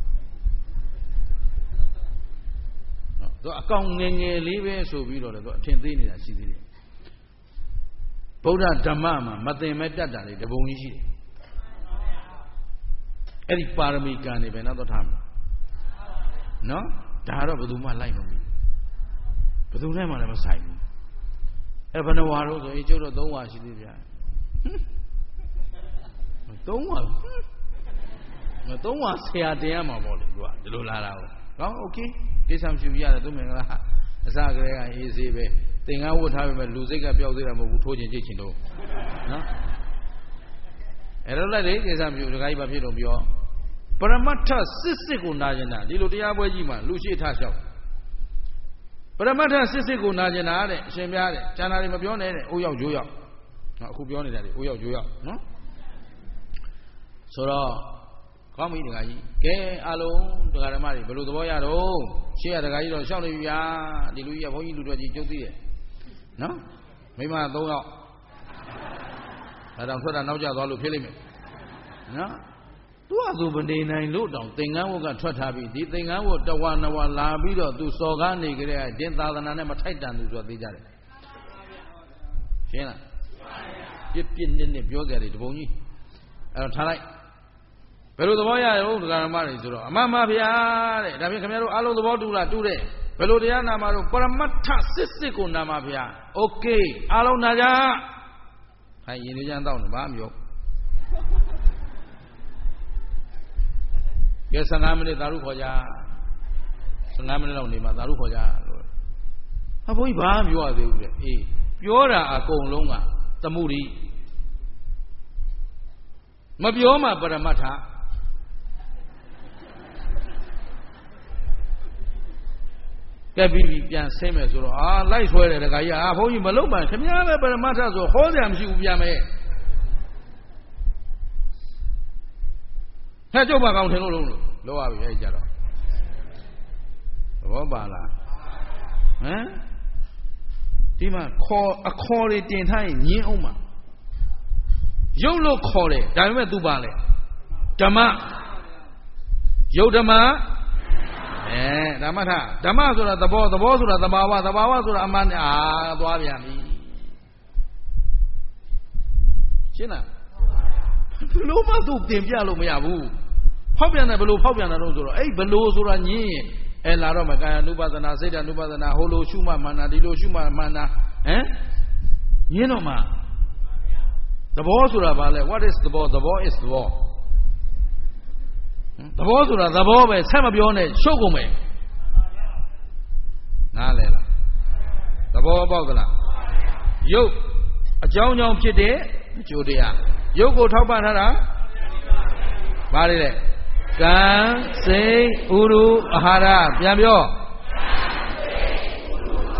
သူအကောင်ငယ်ငယ်လေးပဲဆိုပြီးတော့လေသူအထင်သေးနေတာရှိသေးတယ်ဗုဒ္ဓဓမ္မမှာမသိမဲ့တတ်တာလေတပုံကြီးရှိတယ်အဲ့ဒီပါရမီကံတွေပဲတော့ထားမယ်နော်ဒါတော့ဘယ်သူမှလိုက်မမီဘယ်သူနဲ့မှလည်းမဆိုင်ဘူးအဲ့ဘယ်နှဝါတော့ဆိုရင်ကျုပ်တို့3ဝါရှိသေးဗျာ3ဝါ3ဝါဆရာတင်ရမှာပေါ့လေသူကဒီလိုလာတာဟုတ်ကောင်းโอเคကိစ္စမရှိဘူးရတယ်သူမင်္ဂလာအစကတည်းကအေးစေးပဲသင်္ကန်းဝတ်ထားပေမဲ့လူစိတ်ကပျောက်သေးတာမဟုတ်ဘူးထိုးခြင်းကြိတ်ခြင်းတော့နော်အဲ့တော့လည်းကိစ္စမရှိဘူးဒကာကြီးဘာဖြစ်တော့ပြောပရမတ္ထစစ်ကိုနာကျင်တာဒီလိုတရားပွဲကြီးမှာလူရှိထလျှောက်ပရမတ္ထစစ်ကိုနာကျင်တာတဲ့အရှင်ပြားတဲ့ကျန်တာတွေမပြောနဲ့တဲ့အိုးရောက်ဂျိုးရောက်နော်အခုပြောနေတာတွေအိုးရောက်ဂျိုးရောက်နော်ဆိုတော့ကောင်းပြီဒကာကြီးကဲအလုံးဒကာဓမ္မတွေဘယ်လိုသဘောရတော့ရှေ့ရဒကာကြီးတော့ရှောက်နေပြီဗျာဒီလူကြီးကဘုန်းကြီးလူတော်ကြီးကျုပ်သိတယ်နော်မိမ3ယောက်ဒါတောင်ထွက်တာနောက်ကျသွားလို့ဖြစ်လိမ့်မယ်နော်သူကသူမနေနိုင်လို့တောင်သင်္ကန်းဝတ်ကထွက်ထားပြီးဒီသင်္ကန်းဝတ်တဝါနဝါလာပြီးတော့သူစော်ကားနေကြတဲ့ဒင်သာသနာနဲ့မထိုက်တန်သူဆိုသိကြတယ်ရှင်းလားပြစ်နစ်ပြောကြတယ်ဒီဘုံကြီးအဲ့တော့ထားလိုက်ဘယ်လိုသဘောရရောဒကာဓမ္မတွေဆိုတော့အမှန်ပါဗျာတဲ့ဒါဖြင့်ခင်ဗျားတို့အားလုံးသဘောတူလားတူတယ်ဘယ်လိုတရားနာမှာတော့ပရမတ္ထစစ်ကိုနာမှာဗျာโอเคအားလုံးနာကြခိုင်ရင်လေးချမ်းတောင်းတယ်ဘာမှမပြောကဲ15မိနစ်သာဓုခေါ်ကြ15မိနစ်လောက်နေမှာသာဓုခေါ်ကြလို့ဟာဘုန်းကြီးဘာမှပြောရသေးဘူးလေအေးပြောတာအကုန်လုံးကသမုဒိမပြောမှပရမတ္ထကဲပြီးပြန်ဆင်းမယ်ဆိုတော့လိုက်ဆွဲတယ်တခါကြီးဘုန်းကြီးမလုပ်ပါခင်ဗျားပဲပရမတ္ထဆိုဟောစရာမရှိဘူးပြန်မယ်ဟဲ့ကျုပ်မကောင်းထင်လို့လို့ရပြီအဲ့ကြတော့သဘောပါလားဟမ်ဒီမှာအခေါ်တွေတင်ထားရင်ညင်းအောင်မှာရုပ်လို့ခေါ်တယ်ဒါပေမဲ့သူပါလေဓမ္မယုတ်ဓမ္မဓမ္မထဓမ္မဆိုတာသဘောဆိုတာသဘာဝဆိုတာအမှန်သွားပြန်ပြီရှင်းလားဘလို့မှသူတင်ပြလို့မရဘူးဖောက်ပြန်တယ်ဘလို့ဖောက်ပြန်တာတော့ဆိုတော့အဲ့ဘလို့ဆိုတာညင်းရင်လာတော့မကာယ ानु ပါဒနာစိတ် ानु ပါဒနာဟိုလိုရှုမှမှန်တာဒီလိုရှုမှမှန်တာညင်းတော့မှသဘောဆိုတာဘာလဲ what is သဘော is သဘောသဘောဆိုတာသဘောပဲဆက်မပြောနဲ့ရှုပ်ကုန်မယ်နားလဲလားသဘောပေါက်သလားရုပ်အကြောင်းကြောင့်ဖြစ်တဲ့အကျိုးတရားရုပ်ကိုထောက်ပံ့ထားတာဘာလဲလဲကံစိတ်ဥရုအာဟာရပြန်ပြော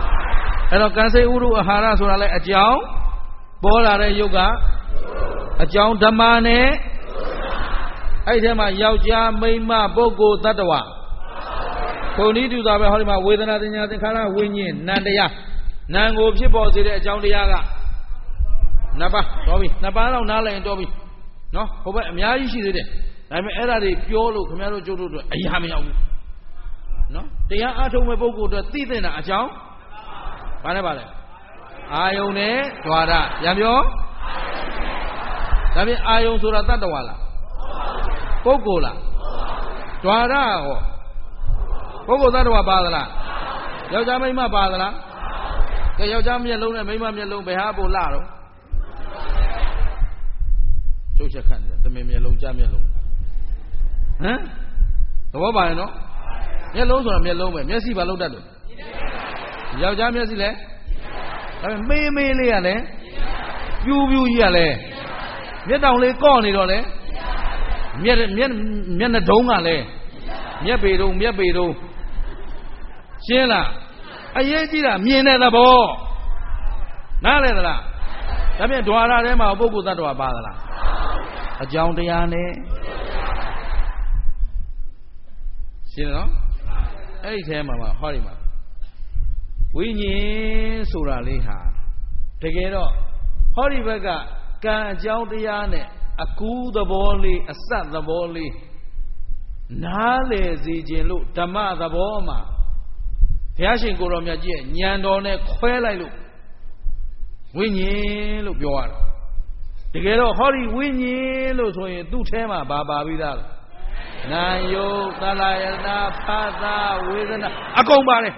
အဲ့တော့ကံစိတ်ဥရုအာဟာရဆိုတာလဲအကြောင်းပေါ်လာတဲ့ယုတ်ကအကြောင်းဓမ္မနဲ့အဲ့ဒီထဲမှာယောက်ျားမိန်းမပုဂ္ဂိုလ်တ attva ခုန်ဤတူတာပဲဟောဒီမှာဝေဒနာတင်ညာသင်္ခါရဝိညာဉ်နံတရားနံကိုဖြစ်ပေါ်စေတဲ့အကြောင်းတရားကနှစ်ပါးတော်ပြီနှစ်ပါးတော့နားလည်ရင်တော်ပြီနော်ဟိုဘက်အများကြီးရှိသေးတယ်ဒါပေမဲ့အဲ့ဒါတွေပြောလို့ခင်ဗျားတို့ကျုပ်တို့အတွက်အရာမရောက်ဘူးနော်တရားအားထုတ်မဲ့ပုဂ္ဂိုလ်အတွက်သိတဲ့အကြောင်းဘာနဲ့ပါလဲအာယုန်နဲ့ဓဝါရပြန်ပြောဒါပြင်အာယုန်ဆိုတာတ attva လားပုဂ္ဂိုလ်လားဓဝါရဟောပုဂ္ဂိုလ်တ attva ပါသလားယောက်ျားမိန်းမပါသလားကဲယောက်ျားမျက်လုံးနဲ့မိန်းမမျက်လုံးဘယ်ဟာပို့လှတော့ကျုပ်ချက်ခန့်တယ်သမင်မျက်လုံးကြားမျက်လုံးဟမ်သဘောပါရဲ့နော်မျက်လုံးဆိုတာမျက်လုံးပဲမျက်စိဘာလို့တတ်လို့ယောက်ျားမျက်စိလဲဒါပေမဲ့မေးလေးရလဲပြူပြူကြီးရလဲမျက်တောင်လေးကော့နေတော့လဲမျက်နှာဒုံးကလဲမျက်ပေတုံးရှင်းလားအရေးကြီးတာမြင်တဲ့သဘောနားလဲသလားဒါပြန်ဓဝါရထဲမှာပုဂ္ဂိုလ်တ attva ပါသလားအကြောင်းတရားနဲ့ရှင်းနော်အဲ့ဒီထဲမှာဟောဒီမှာဝိညာဉ်ဆိုတာလေးဟာတကယ်တော့ဟောဒီဘက်ကကံအကြောင်းတရားနဲ့အကူးသဘောလေးအစသဘောလေးနားလေစေခြင်းလို့ဓမ္မသဘောမှာဘုရားရှင်ကိုယ်တော်မြတ်ကြီးရဲ့ဉာဏ်တော်နဲ့ခွဲလိုက်လို့ဝိညာဉ်လို့ပြောရတယ်တကယ်တော့ဟောဒီဝိညာဉ်လို့ဆိုရင်သူ့ထဲမှာဘာပါပြီးသားလဲနာယုတ်သလယနာဖသဝေဒနာအကုန်ပါတယ်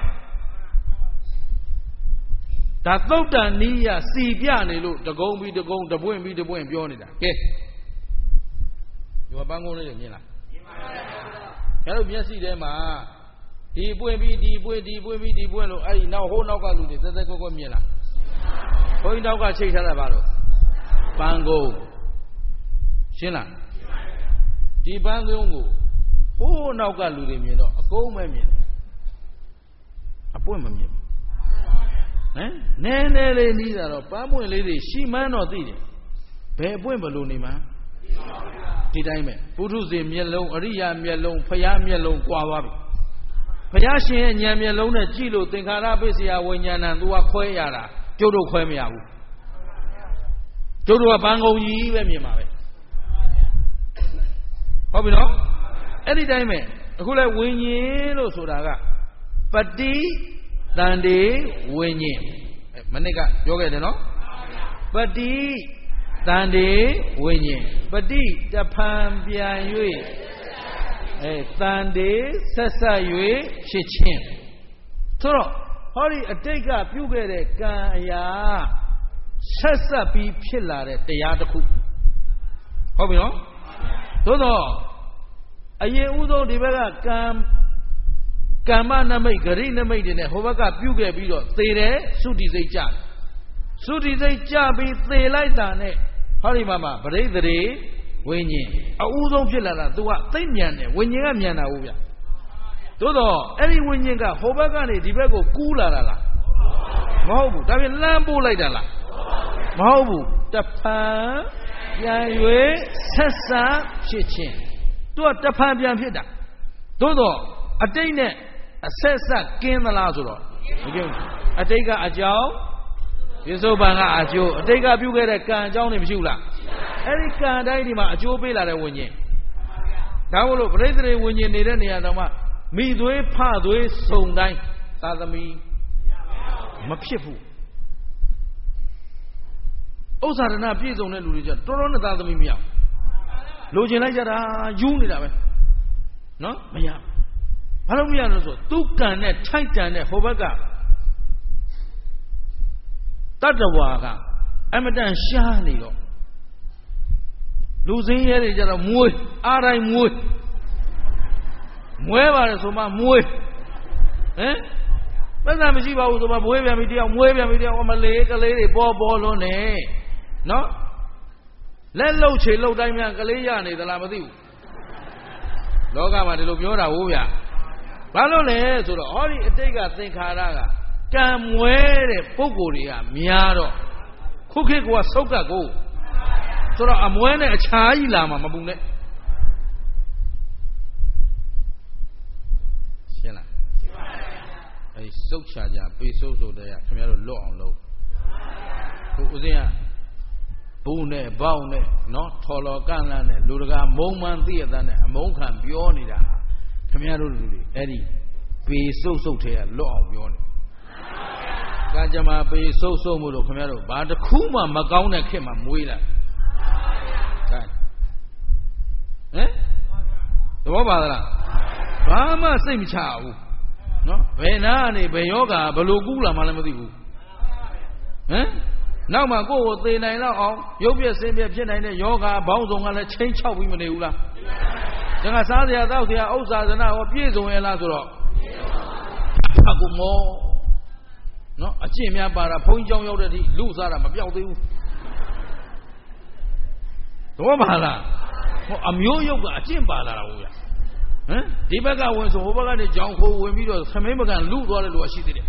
ဒါသုတ်တန်နီးရစီပြနေလို့တကုံပြီးတကုံတပွင့်ပြီးတပွင့်ပြောနေတာကဲဒီမှာပန်းကုန်းလေးတွေမြင်လားမြင်ပါပါဘုရားတို့မျက်စိထဲမှာဒီပွင့်ပြီးဒီပွင့်ပြီးဒီပွင့်လို့အဲ့ဒီနောက်ဟိုနောက်ကလူတွေသက်သက်ကွက်ကွက်မြင်လားဘုန်းကြီးနောက်ကချိတ်ထားတာပါလို့ပန်းကုန်းရှင်းလားဒီပန်းကုန်းကိုဟိုနောက်ကလူတွေမြင်တော့အကုန်ပဲမြင်တယ်အပွင့်မမြင်ဟမ်နည်းနည်းလေးနီးတာတော့ပန်းပွင့်လေးတွေရှိမှန်းတော့သိတယ်ဘယ်ပွင့်ဘလို့နေမှာဒီတိုင်းပဲပုထုဇဉ်မျက်လုံးအရိယာမျက်လုံးဖယားမျက်လုံးကွာသွားပြီဘုရားရှင်ရဲ့ဉာဏ်မျက်လုံးနဲ့ကြည့်လို့သင်္ခါရပိစ္ဆယဝိညာဏံသူကခွဲရတာကျုပ်တို့ခွဲမရဘူးကျုပ်တို့ကဘန်ကုန်ကြီးပဲမြင်ပါပဲဟုတ်ပြီနော်အဲ့ဒီတိုင်းပဲအခုလဲဝိညာဉ်လို့ဆိုတာကပฏิတန်တေဝိညာဉ်မနစ်ကပြောခဲ့တယ်နော်ပฏิတန်တေဝိညာဉ်ပฏิတဖန်ပြန်၍တန်တေဆက်ဆက်၍ဖြစ်ခြင်းဆိုတော့ဟောဒီအတိတ်ကပြုခဲ့တဲ့ကံအရာဆက်ဆက်ပြီးဖြစ်လာတဲ့တရားတစ်ခုဟုတ်ပြီနော်သို့တော့အရင်ဥဆုံးဒီဘက်ကကမ္မနမိတ်ဂရိနမိတ်တွေနဲ့ဟိုဘက်ကပြုခဲ့ပြီးတော့သေတယ်သုတိစိတ်ကြသုတိစိတ်ကြပြီးသေလိုက်တာနဲ့ဟောဒီမှာပရိသေတွေဝိညာဉ်အဥဆုံးဖြစ်လာတာ तू ကသိမ့်မြန်တယ်ဝိညာဉ်ကမြန်တာဟုတ်ဗျသို့တော့အဲ့ဒီဝိညာဉ်ကဟိုဘက်ကနေဒီဘက်ကိုကူးလာတာလားမဟုတ်ဘူးဒါပြင်လှမ်းပို့လိုက်တာလားမဟုတ်ဘူးတဖန်ပြန်၍ဆက်ဆံဖြစ်ခြင်း तू ကတဖန်ပြန်ဖြစ်တာသို့တော့အတိတ်နဲ့အဆက်ဆက်ကင်းသလားဆိုတော့မကင်းဘူးအတိတ်ကအကြောင်းယေစုပန်ကအကျိုးအတိတ်ကပြုခဲ့တဲ့ကံအကြောင်းတွေမရှိဘူးလားအဲ့ဒီကံတိုင်းဒီမှာအကျိုးပေးလာတဲ့ဝိညာဉ်ဒါမို့လို့ပရိသေဝိညာဉ်နေတဲ့နေရာတော့မှမိသွေးဖသွေးစုံတိုင်းသာသမီမဖြစ်ဘူးဥစ္စာဒနာပြည့်စုံတဲ့လူတွေကြတော်တော်နဲ့သာသမီမရလိုချင်လိုက်ကြတာယူနေတာပဲနော်မရဘာလို့မရလို့ဆိုသူ့ကံနဲ့ထိုက်တန်တဲ့ဟိုဘက်ကတတ္တဝါကအမတန်ရှားနေတော့လူစင်းရဲတွေကြတော့မွေးအားတိုင်းမွေးမွဲပါတယ်ဆိုမှမွေးဟမ်ပတ်စံမရှိပါဘူးဆိုမှမွေးပြန်ပြီတယောက်မွေးပြန်ပြီတယောက်မလေးကလေးတွေပေါ်လွန်းနေနော်လက်လှုပ်ချေလှုပ်တိုင်းများကလေးရနေသလားမသိဘူးလောကမှာဒီလိုပြောတာဟုတ်ဗျဘာလို့လဲဆိုတော့ဟောဒီအတိတ်ကသင်္ခါရကကံမွဲတဲ့ပုဂ္ဂိုလ်တွေကများတော့ခုခေတ်ကဆုတ်ကတ်ကိုဆိုတော့အမွဲနဲ့အခြားကြီးလာမှာမပူနဲ့ရှင်းလားရှင်းပါပြီအဲစုတ်ချာကြပေစုတ်ဆိုတဲ့ခင်ဗျားတို့လွတ်အောင်လုပ်ခုဦးစင်းကဘူးနဲ့ဘောက်နဲ့နော်ထော်လော်ကန့်လန့်နဲ့လူတကာမုံမှန်သိရတဲ့နဲ့အမုန်းခံပြောနေတာခင်ဗျားတို့လူတွေအဲ့ဒီပေစုတ်စုတ်ထဲကလွတ်အောင်ပြောနေကံကြမ္မာပေစုတ်စုတ်မှုလို့ခင်ဗျားတို့ဘာတစ်ခုမှမကောင်းတဲ့ခေတ်မှာမွေးလာကဲဟမ်သဘောပါသလားဘာမှစိတ်မချဘူးနော်ဘယ်နာကနေဘယ်ယောဂါဘလို့ကူးလာမှလည်းမသိဘူးဟမ်နောက်မှကိုယ့်ကိုသေနိုင်တော့အောင်ရုပ်ပြက်ဆင်းပြက်ဖြစ်နိုင်တဲ့ယောဂါဘောင်းဆောင်ကလည်းချင်းချောက်ပြီးမနေဘူးလားဒါကစားစရာတောက်စရာဥစ္စာဇနာဟောပြည့်စုံရဲ့လားဆိုတော့အကူမောနော်အကျင့်များပါတာဘုန်းကြီးကျောင်းရောက်တဲ့ဒီလူစားတာမပြောက်သေးဘူးတော့ပါလားဟောအမျိုးရုပ်ကအကျင့်ပါလာတာဟုတ်လားဟမ်ဒီဘက်ကဝင်ဆိုဟိုဘက်ကနေကြောင်ခိုးဝင်ပြီးတော့သမင်းပကံလူသွားတဲ့လူကရှိသေးတယ်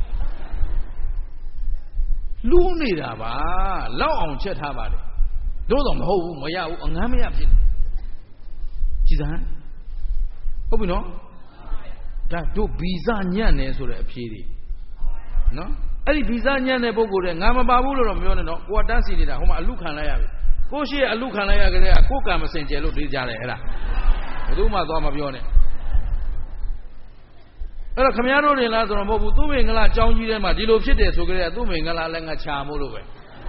လူနေတာပါလောက်အောင်ချက်ထားပါတယ်တို့တော့မဟုတ်ဘူးမရဘူးအငမ်းမရဖြစ်ကြည်စမ်းဟုတ်ပြီနော်ဒါတို့ဗီဇညံ့နေဆိုတဲ့အဖြေတွေနော်အဲ့ဒီဗီဇညံ့တဲ့ပုဂ္ဂိုလ်တွေငါမပါဘူးလို့တော့မပြောနဲ့နော်ကိုကတန်းစီနေတာဟိုမှာအလူခံလိုက်ရပြီကိုရှိရဲ့အလူခံလိုက်ရကြတဲ့ကိုကံမစင်ကြယ်လို့တွေးကြတယ်အဲ့ဒါဘယ်သူမှသွားမပြောနဲ့အဲ့တော့ခမည်းတော်တွေလားဆိုတော့မဟုတ်ဘူးသူ့မင်္ဂလာကြောင်းကြီးထဲမှာဒီလိုဖြစ်တယ်ဆိုကြတဲ့သူ့မင်္ဂလာလည်းငါချာမို့လို့ပဲ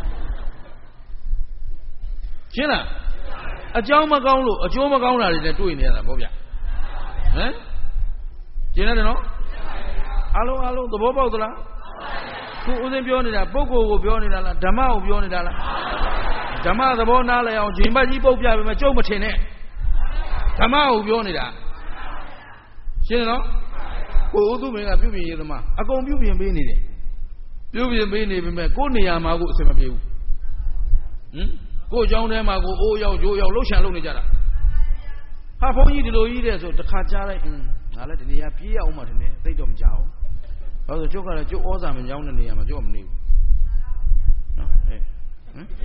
ရှင်းလားအကြောင်းမကောင်းလို့အကျိုးမကောင်းတာတွေနဲ့တွေ့နေရတာပေါ့ဗျဟမ်ရှင်းတယ်နော်အားလုံးသဘောပေါက်သလားခုဦးစင်းပြောနေတာပုဂ္ဂိုလ်ကိုပြောနေတာလားဓမ္မကိုပြောနေတာလားဓမ္မသဘောနားလည်အောင်ဂျင်ဘတ်ကြီးပုတ်ပြပေးမယ်ကြုတ်မထင်နဲ့ဓမ္မကိုပြောနေတာရှင်းတယ်နော်ကိုဥဒုမင်းကပြုပြင်ရေးသမားအကုန်ပြုပြင်ပေးနေတယ်ပြုပြင်ပေးနေပေမဲ့ကိုယ်နေရာမှာကိုအဆင်မပြေဘူးဟင်ကိုယ်เจ้าထဲမှာကိုအိုးရောက်ဂျိုးရောက်လှုပ်ရှားလုပ်နေကြတာဟာဘုန်းကြီးဒီလိုကြီးတဲ့ဆိုတခါကြားလိုက်ငါလည်းဒီနေရာပြေးရအောင်မှထင်တယ်သိတော့မကြောက်ဘာလို့ကျုပ်ကလည်းကျုပ်ဩဇာမကြောင်းတဲ့နေရာမှာကျုပ်မနေဘူးနော်ဟဲ့ဟင်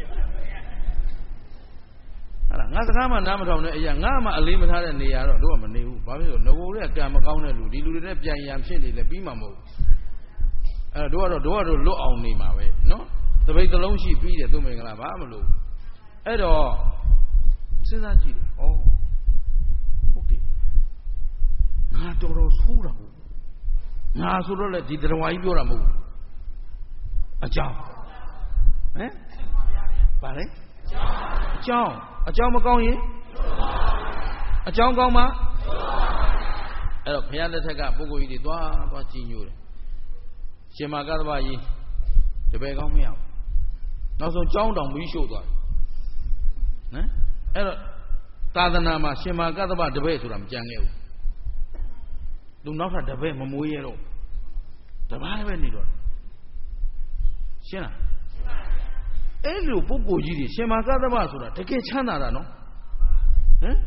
ဟာငါစကားမှနားမထောင်တဲ့အရာငါမှအလေးမထားတဲ့နေရာတော့တို့ကမနေဘူးဘာဖြစ်လို့ငကိုတဲ့ကံမကောင်းတဲ့လူဒီလူတွေနဲ့ပြန်ရံဖြစ်နေလဲပြီးမှမဟုတ်ဘူးအဲ့တော့တို့လွတ်အောင်နေမှာပဲနော်တပိတ်သလုံးရှိပြီးတယ်သူ့မင်္ဂလာဘာမလို့အဲ့တော့စဉ်းစားကြည့်တယ်ဩဟုတ်တယ်ငါတော်ဆိုးတာဟုတ်ငါဆိုတော့လေဒီတရားဝါကြီးပြောတာမဟုတ်ဘူးအကြောင်းဟမ်ဗါလဲအကြောင်းမကောင်းရင်အကြောင်းကောင်းမှအဲ့တော့ဘုရားလက်ထက်ကပုဂ္ဂိုလ်ကြီးတွေသွားကြည်ညိုတယ်ရှင်မာကသဗ္ဗကြီးတပည့်ကောင်းမရဘူးနောက်ဆုံးကြောင်းတောင်မီးရှို့သွားတယ်နော်အဲ့တော့သာသနာမှာရှင်မာကသဗ္ဗတပည့်ဆိုတာမကြံခဲ့ဘူးသူနောက်ထပ်တပည့်မမွေးရတော့တပည့်ပဲနေတော့ရှင်းလားအဲ့လိုပုဂ္ဂိုလ်ကြီးတွေရှင်မာကသဗ္ဗဆိုတာတကယ်ချမ်းသာတာနော်ဟမ်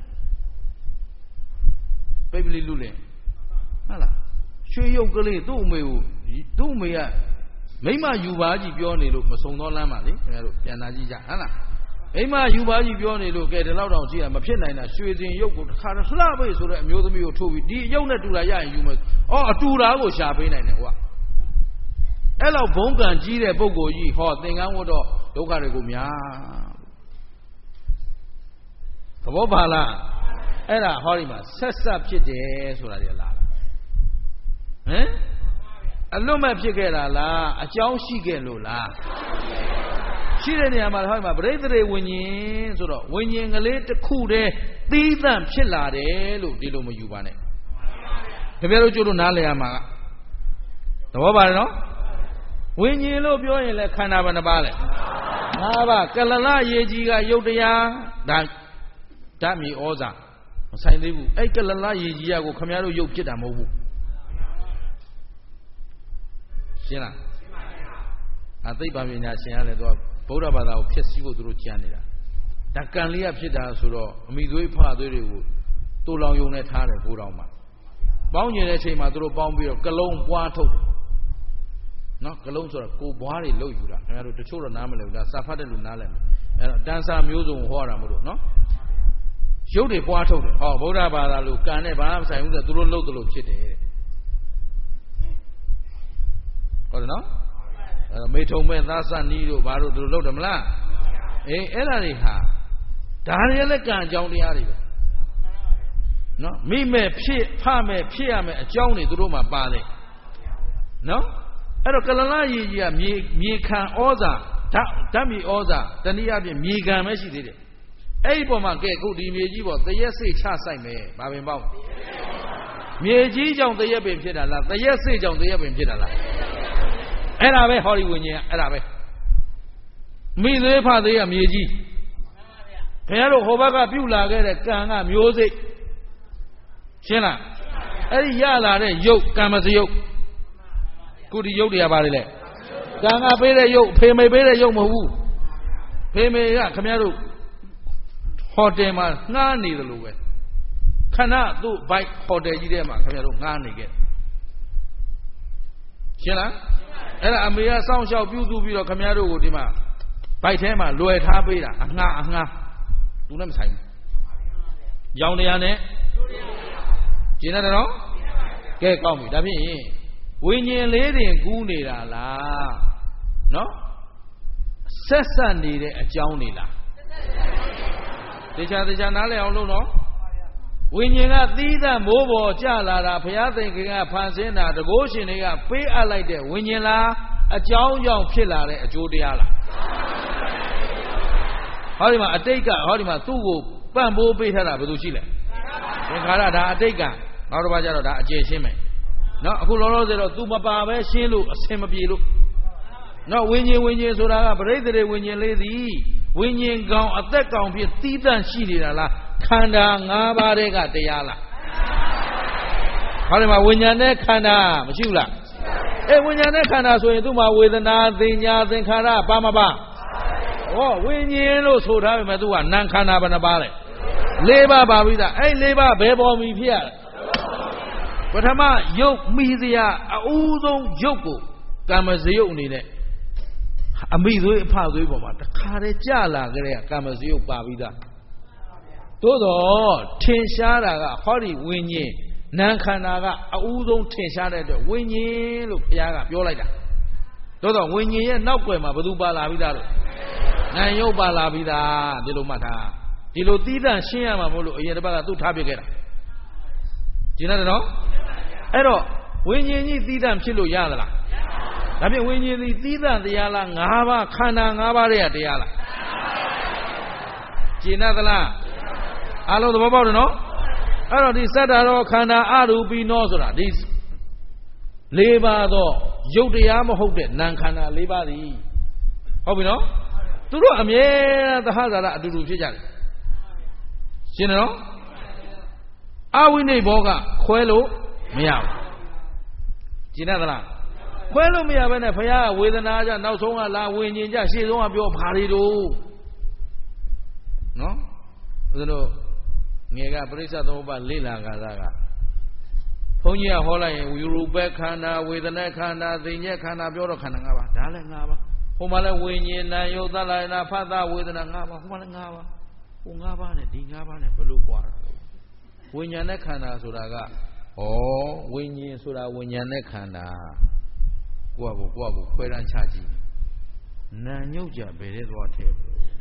ပိပလီလူလင်ဟုတ်လားရွှေရုပ်ကလေးသူ့အမေကမိမယူပါကြီးပြောနေလို့မစုံတော့လမ်းပါလေခင်ဗျားတို့ပြန်လာကြည့်ကြဟုတ်လားမိမယူပါကြီးပြောနေလို့ကဲဒီလောက်တောင်ကြည့်ရမဖြစ်နိုင်တာရွှေစင်ရုပ်ကိုတစ်ခါလှပိတ်ဆိုတဲ့အမျိုးသမီးကိုထိုးပြီးဒီရုပ်နဲ့တူတာရရင်ယူမယ်အတူတာကိုရှာပေးနိုင်တယ်ဟုတ်ကအဲ့လောက်ဘုံကံကြီးတဲ့ပုဂ္ဂိုလ်ကြီးဟောသင်္ကန်းဝတ်တော့ဒုက္ခတွေကိုများသဘောပါလားအဲ့ဒါဟောဒီမှာဆက်ဆက်ဖြစ်တယ်ဆိုတာတွေလာတာဟမ်အလွတ်မဲ့ဖြစ်ခဲ့တာလားအကြောင်းရှိခဲ့လို့လားရှိတဲ့နေရာမှာဟောဒီမှာပရိသေဝိညာဉ်ဆိုတော့ဝိညာဉ်ကလေးတစ်ခုတည်းသီးသန့်ဖြစ်လာတယ်လို့ဒီလိုမယူပါနဲ့ခင်ဗျားတို့ကျိုးတို့နားလည်ရမှာကသဘောပါတယ်နော်ဝိညာဉ်လို့ပြောရင်လည်းခန္ဓာဘယ်နှပါးလဲ၅ပါးကလလရေကြီးကယုတ်တရားဒါဓာတ်မြေဩဇာမဆိုင်သေးဘူးအဲ့ကလလရေကြီးကိုခမည်းတော်ယုတ်ဖြစ်တာမဟုတ်ဘူးရှင်းလားအသိပ္ပံပညာရှင်ကလည်းသူကဗုဒ္ဓဘာသာကိုဖျက်ဆီးဖို့သူတို့ကြံနေတာဒါကံလေးကဖြစ်တာဆိုတော့အမိသွေးဖသွေးတွေကိုတူလောင်ယုံနဲ့ထားတယ်ဘိုးတော်မှာပေါင်းကျင်တဲ့အချိန်မှာသူတို့ပေါင်းပြီးတော့ကလုံးပွားထုတ်တယ်နော်နော်ကလုံးဆိုတော့ကိုဘွားတွေလှုပ်ယူတာခင်ဗျားတို့တချို့တော့နားမလည်ဘူးဒါစာဖတ်တဲ့လူနားလည်မယ်အဲ့တော့တန်စာမျိုးစုံဟောတာမလို့နော်ရုပ်တွေပွားထုတ်တယ်ဟောဗုဒ္ဓဘာသာလို့ကံနဲ့ဘာမှမဆိုင်ဘူးဆိုသူတို့လှုပ်တယ်လို့ဖြစ်တယ်ဟုတ်တယ်နော်မေထုံမဲ့သားစနီးတို့ဘာလို့သူတို့လှုပ်တယ်မလားအေးအဲ့ဒါတွေဟာဒါတွေလည်းကံအကြောင်းတရားတွေပဲနော်မိမဲ့ဖြစ်ဖမဲ့ဖြစ်ရမယ်အကြောင်းတွေသူတို့မှာပါတယ်နော်အဲ့တော့ကလလရည်ကြီးကမြေခံဩဇာဓာတ်မြေဩဇာတနည်းအားဖြင့်မြေခံပဲရှိသေးတယ်အဲ့ဒီပေါ်မှာကဲခုဒီမြေကြီးပေါ်တရက်စိတ်ချဆိုင်မယ်ဘာပင်ပေါ့မြေကြီးကြောင့်တရက်ပင်ဖြစ်တာလားတရက်စိတ်ကြောင့်တရက်ပင်ဖြစ်တာလားအဲ့ဒါပဲဟောဒီဝိညာဉ်အဲ့ဒါပဲမိသေးဖသေးကမြေကြီးခင်ဗျားတို့ဟိုဘက်ကပြုတ်လာခဲ့တဲ့ကံကမျိုးစိတ်ရှင်းလားအဲ့ဒီရလာတဲ့ယုတ်ကံမစယုတ်ခုဒီယုတ်တွေကပါတယ်လေကံကပေးတဲ့ယုတ်ဖေမေပေးတဲ့ယုတ်မဟုတ်ဘူးဖေမေကခင်ဗျားတို့ဟိုတယ်မှာငှားနေတယ်လို့ပဲခဏသူ့ဘိုက်ဟိုတယ်ကြီးထဲမှာခင်ဗျားတို့ငှားနေခဲ့ရှင်းလားအဲ့ဒါအမေကစောင့်ရှောက်ပြုစုပြီးတော့ခင်ဗျားတို့ကိုဒီမှာဘိုက်ထဲမှာလွယ်ထားပေးတာအငှားသူနဲ့မဆိုင်ဘူးရောင်တရားနဲ့ကျင်းတယ်နော်ကဲကောင်းပြီဒါဖြင့်ဝိညာဉ်လေးတင်ကူးနေတာလားနော်ဆက်ဆက်နေတဲ့အကြောင်းတွေလားတေချာနားလည်အောင်လုပ်နော်ဝိညာဉ်ကသီးသန့်မိုးပေါ်ကျလာတာဘုရားသခင်ကဖန်ဆင်းတာတကုဋ္ဌရှင်တွေကပေးအပ်လိုက်တဲ့ဝိညာဉ်လားအကြောင်းကြောင့်ဖြစ်လာတဲ့အကျိုးတရားလားဟောဒီမှာအတိတ်ကဟောဒီမှာသူ့ကိုပံ့ပိုးပေးထားတာဘယ်သူရှိလဲသင်္ခါရဒါအတိတ်ကနောက်တစ်ပါးကျတော့ဒါအကျယ်ရှင်းမယ်နော်အခုလောလောဆယ်တော့ तू မပါပဲရှင်းလို့အဆင်မပြေလို့နော်ဝိညာဉ်ဆိုတာကပရိသေတွေဝိညာဉ်လေးသည်ဝိညာဉ်ကောင်အသက်ကောင်ဖြစ်သီးသန့်ရှိနေတာလားခန္ဓာ၅ပါးတည်းကတရားလားဟောဒီမှာဝိညာဉ်နဲ့ခန္ဓာမရှိဘူးလားအေးဝိညာဉ်နဲ့ခန္ဓာဆိုရင်သူ့မှာဝေဒနာသင်ညာသင်္ခါရပါမပါဟောဝိညာဉ်လို့ဆိုထားပေမဲ့သူကနာမ်ခန္ဓာဘယ်နှပါလဲ၄ပါးပါပြီးသားအဲ့၄ပါးဘယ်ပေါ်မီဖြစ်ရလဲပထမယုတ်မိစရာအဦးဆုံးယုတ်ကိုကာမဇယုတ်အနေနဲ့အမိသွေးအဖသွေးပေါ်မှာတခါတည်းကြလာကြတဲ့ကာမဇယုတ်ပါပြီးသားသို့တော့ထင်ရှားတာကဟောဒီဝိညာဉ်နာမ်ခန္ဓာကအဦးဆုံးထင်ရှားတဲ့အတွက်ဝိညာဉ်လို့ဘုရားကပြောလိုက်တာသို့တော့ဝိညာဉ်ရဲ့နောက်ွယ်မှာဘယ်သူပါလာပြီးသားလို့နာမ်ယုတ်ပါလာပြီးသားဒီလိုမှတ်ထားဒီလိုသီးသန့်ရှင်းရမှာမဟုတ်လို့အရင်တစ်ပတ်ကသူ့ထားပြခဲ့တာကျင်းတယ်နော်အဲ့တော့ဝိညာဉ်ကြီးသီးသန့်ဖြစ်လို့ရသလားဒါဖြင့်ဝိညာဉ်သည်သီးသန့်တရားလား၅ပါးခန္ဓာ၅ပါးတည်းကတရားလားကျင်းသလားအားလုံးသဘောပေါက်တယ်နော်အဲ့တော့ဒီစတ္တရောခန္ဓာအရူပိနောဆိုတာဒီ၄ပါးသောယုတ်တရားမဟုတ်တဲ့နာမ်ခန္ဓာ၄ပါးသည်ဟုတ်ပြီနော်သူတို့အမြဲသဟဇာတအတူတူဖြစ်ကြတယ်ရှင်းတယ်နော်အဝိနိဘောကခွဲလို့မရဘူးကျင်းသလားခွဲလို့မရဘဲနဲ့ဘုရားကဝေဒနာကြနောက်ဆုံးကလာဝိညာဉ်ကြရှေ့ဆုံးကပြောဘာတွေတို့နော်ဦးဇင်းတို့ငယ်ကပရိစ္ဆေသမုပ္ပါလေ့လာကြတာကဘုန်းကြီးကဟောလိုက်ရင်ဝိရူပခန္ဓာဝေဒနာခန္ဓာသိဉ္ဇခန္ဓာပြောတော့ခန္ဓာ၅ပါးဒါလည်း၅ပါးဟိုမှာလည်းဝိညာဉ်နာယုတ်သလယနာဖတ်တာဝေဒနာ၅ပါးဟိုမှာလည်း၅ပါးဟို၅ပါးနဲ့ဒီ၅ပါးနဲ့ဘယ်လိုကွာဝိညာဉ်နဲ့ခန္ဓာဆိုတာကဝိညာဉ်ဆိုတာဝိညာဉ်နဲ့ခန္ဓာကိုယ့်ကိုခွဲတန်းချကြည့်နာညုတ်ကြဘယ်တဲ့သွားထဲ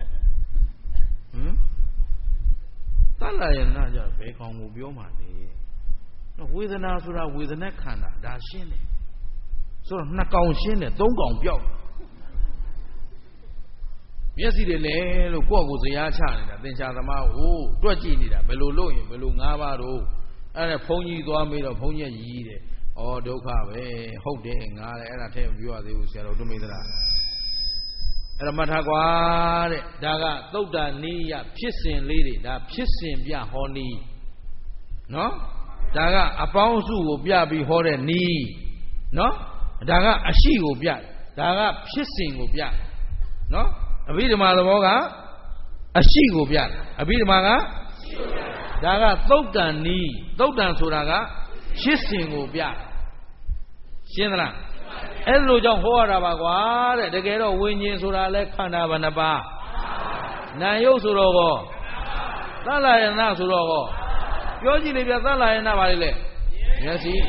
သလယနာကြဘယ်ကောင်ကိုပြောမှလဲဝေဒနာဆိုတာဝေဒနာခန္ဓာဒါရှင်းတယ်ဆိုတော့နှစ်ကောင်ရှင်းတယ်သုံးကောင်ပြောက်မျက်စိတွေလဲလို့ကိုယ့်ကိုဇရာချနေတာသင်္ချာသမားကိုတွက်ကြည့်နေတာဘယ်လိုလုပ်ရင်ဘယ်လို၅ပါးတော့အဲ့ဒါဘုန်းကြီးသွားမေးတော့ဘုန်းကြီးရီးတယ်ဩဒုက္ခပဲဟုတ်တယ်ငါလည်းအဲ့ဒါထဲမပြောရသေးဘူးဆရာတော်တို့မိသလားအဲ့ဒါမှတ်ထားကွာတဲ့ဒါကသုတ်တန်နီးရဖြစ်စဉ်လေးတွေဒါဖြစ်စဉ်ပြဟောနီးနော်ဒါကအပေါင်းစုကိုပြပြီးဟောတဲ့နီးနော်ဒါကအရှိကိုပြဒါကဖြစ်စဉ်ကိုပြနော်အဘိဓမ္မာသဘောကအရှိကိုပြအဘိဓမ္မာကဒါကသုတ်တန်နီးသုတ်တန်ဆိုတာကဖြစ်စဉ်ကိုပြရှင်းသလားအဲ့လိုကြောင့်ဟောရတာပါကွာတဲ့တကယ်တော့ဝိညာဉ်ဆိုတာလဲခန္ဓာဘယ်နှပါးနာယုတ်ဆိုတော့ကောသလယနာဆိုတော့ကောပြောကြည့်လေဗျသလယနာပါလေလေမျက်စိ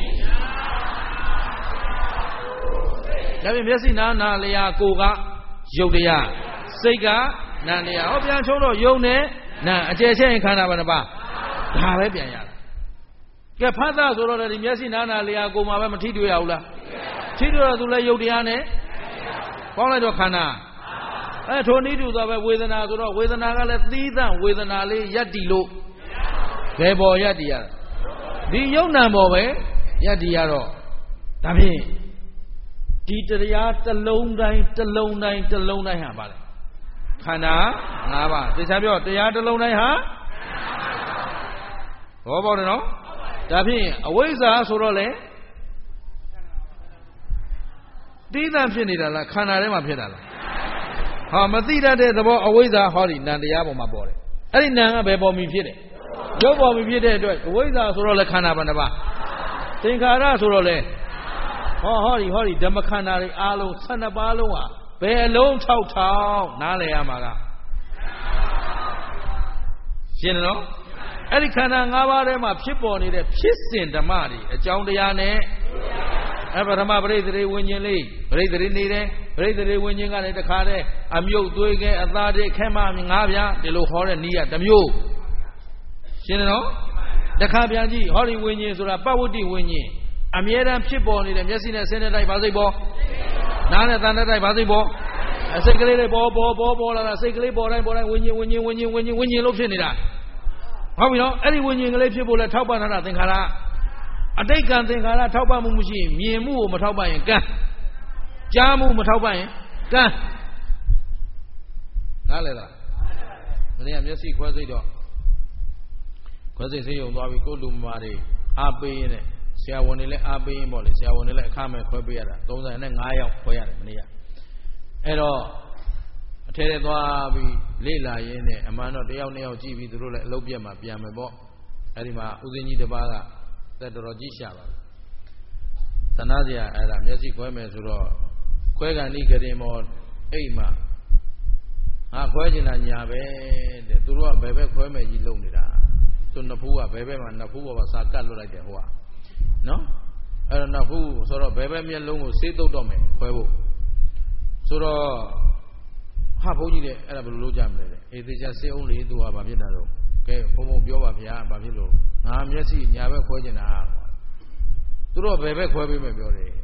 ဒါပြင်မျက်စိနာနာလျာကိုယ်ကယုတ်တရားစိတ်ကနာတရားဟောပြန်ချုံးတော့ယုံနဲ့နာအကျယ်ချက်ရင်ခန္ဓာဘယ်နှပါးဒါပဲပြန်ရတာကဲဖတ်တာဆိုတော့ဒီမျက်စိနာနာလျာကိုယ်မှာပဲမထိတွေ့ရဘူးလားထိတွေ့တော့သူလည်းယုတ်တရားနဲ့ပေါင်းလိုက်တော့ခန္ဓာထိုနည်းတူသောပဲဝေဒနာဆိုတော့ဝေဒနာကလည်းသီးသန့်ဝေဒနာလေးယက်တီလို့ဘယ်ပေါ်ယက်တီရဒီယုံနာပေါ်ပဲယက်တီရတော့ဒါဖြင့်ဒီတရားတစ်လုံးတိုင်းတစ်လုံးတိုင်းတစ်လုံးတိုင်းဟာပါလေခန္ဓာ၅ပါးသိချာပြောတရားတစ်လုံးတိုင်းဟာဘောပေါက်တယ်နော်ဒါဖြင့်အဝိဇ္ဇာဆိုတော့လေသီးသန့်ဖြစ်နေတာလားခန္ဓာထဲမှာဖြစ်တာလားဟာမသိတတ်တဲ့သဘောအဝိဇ္ဇာဟောဒီနံတရားပေါ်မှာပေါ်တယ်အဲ့ဒီနံကဘယ်ပေါ်မှာဖြစ်တယ်ရုပ်ပေါ်မှာဖြစ်တဲ့အတွက်အဝိဇ္ဇာဆိုတော့လေခန္ဓာဘယ်နှပါးသင်္ခါရဆိုတော့လေဟောဒီဓမ္မခန္ဓာတွေအားလုံး12ပါးလုံးဟာဘယ်အလုံး6000နားလည်ရမှာကရှင်းနော်အဲ့ဒီခန္ဓာ5ပါးထဲမှာဖြစ်ပေါ်နေတဲ့ဖြစ်စဉ်ဓမ္မတွေအကြောင်းတရားနဲ့ပထမပရိသေရိဝิญဉ်လေးပရိသေရိနေတယ်ပရိသေရိဝิญဉ်ကလည်းတခါတည်းအမြုပ်သွေးခဲအသားတွေခဲမငါးပြားဒီလိုဟောတဲ့နည်းကတစ်မျိုးရှင်းတယ်နော်တခါပြန်ကြည့်ဟောဒီဝิญဉ်ဆိုတာပဝတ္တိဝิญဉ်အမြဲတမ်းဖြစ်ပေါ်နေတဲ့မျက်စိနဲ့ဆင်းတဲ့တိုက်ဘာစိတ်ပေါ်နားနဲ့သံတဲ့တိုက်ဘာစိတ်ပေါ်အစိတ်ကလေးတွေပေါ်လာတာစိတ်ကလေးပေါ်တိုင်းဝิญဉ်လို့ဖြစ်နေတာဟုတ်ပြီနော်အဲ့ဒီဝิญဉ်ကလေးဖြစ်ဖို့လဲထောက်ပံ့ထားတာသင်္ခါရအတိတ်ကံသင်္ခါရထောက်ပံ့မှုမရှိရင်မြင်မှုကိုမထောက်ပံ့ရင်ကံကြားမှုမထောက်ပံ့ရင်ကံနားလည်လားမင်းကမျက်စိခွဲစိတ်တော့ခွဲစိတ်ဆေးရုံသွားပြီးကိုလူမာတွေအားပေးရင်လည်းဆရာဝန်တွေလည်းအားပေးရင်ပေါ့လေဆရာဝန်တွေလည်းအခမဲ့ခွဲပေးရတာ35ယောက်ခွဲရတယ်မနေ့ကအဲ့တော့အထဲထဲသွားပြီးလေ့လာရင်းနဲ့အမှန်တော့တယောက်နှစ်ယောက်ကြည့်ပြီးသူတို့လည်းအလုပ်ပြတ်မှပြန်မယ်ပေါ့အဲ့ဒီမှာဦးစင်းကြီးတစ်ပါးကသက်တော်ကြီးရှာပါသနာစရာအဲ့ဒါမျက်စိခွဲမယ်ဆိုတော့ခွဲကန်ဤကရင်မောအိမ်မှာငါခွဲချင်တာညာပဲတဲ့သူတို့ကဘယ်ဘက်ခွဲမယ်ကြီးလုံနေတာသူနှစ်ဖူးကဘယ်ဘက်မှာနှစ်ဖူးပေါ်မှာစာကတ်လွတ်လိုက်တယ်ဟိုကနော်အဲ့တော့နှစ်ဖူးဆိုတော့ဘယ်ဘက်မျက်လုံးကိုစေးတုတ်တော့မယ်ခွဲဖို့ဆိုတော့ဟာဘုန်းကြီးတဲ့အဲ့ဒါဘယ်လိုလုပ်ကြမလဲတဲ့အေးသေးချာစေအောင်လေသူကဘာဖြစ်တာတော့ကဲဘုံဘုံပြောပါဗျာဘာဖြစ်လို့ငါမျက်စိညာဘက်ခွဲချင်တာသူတို့ဘယ်ဘက်ခွဲပေးမယ်ပြောတယ်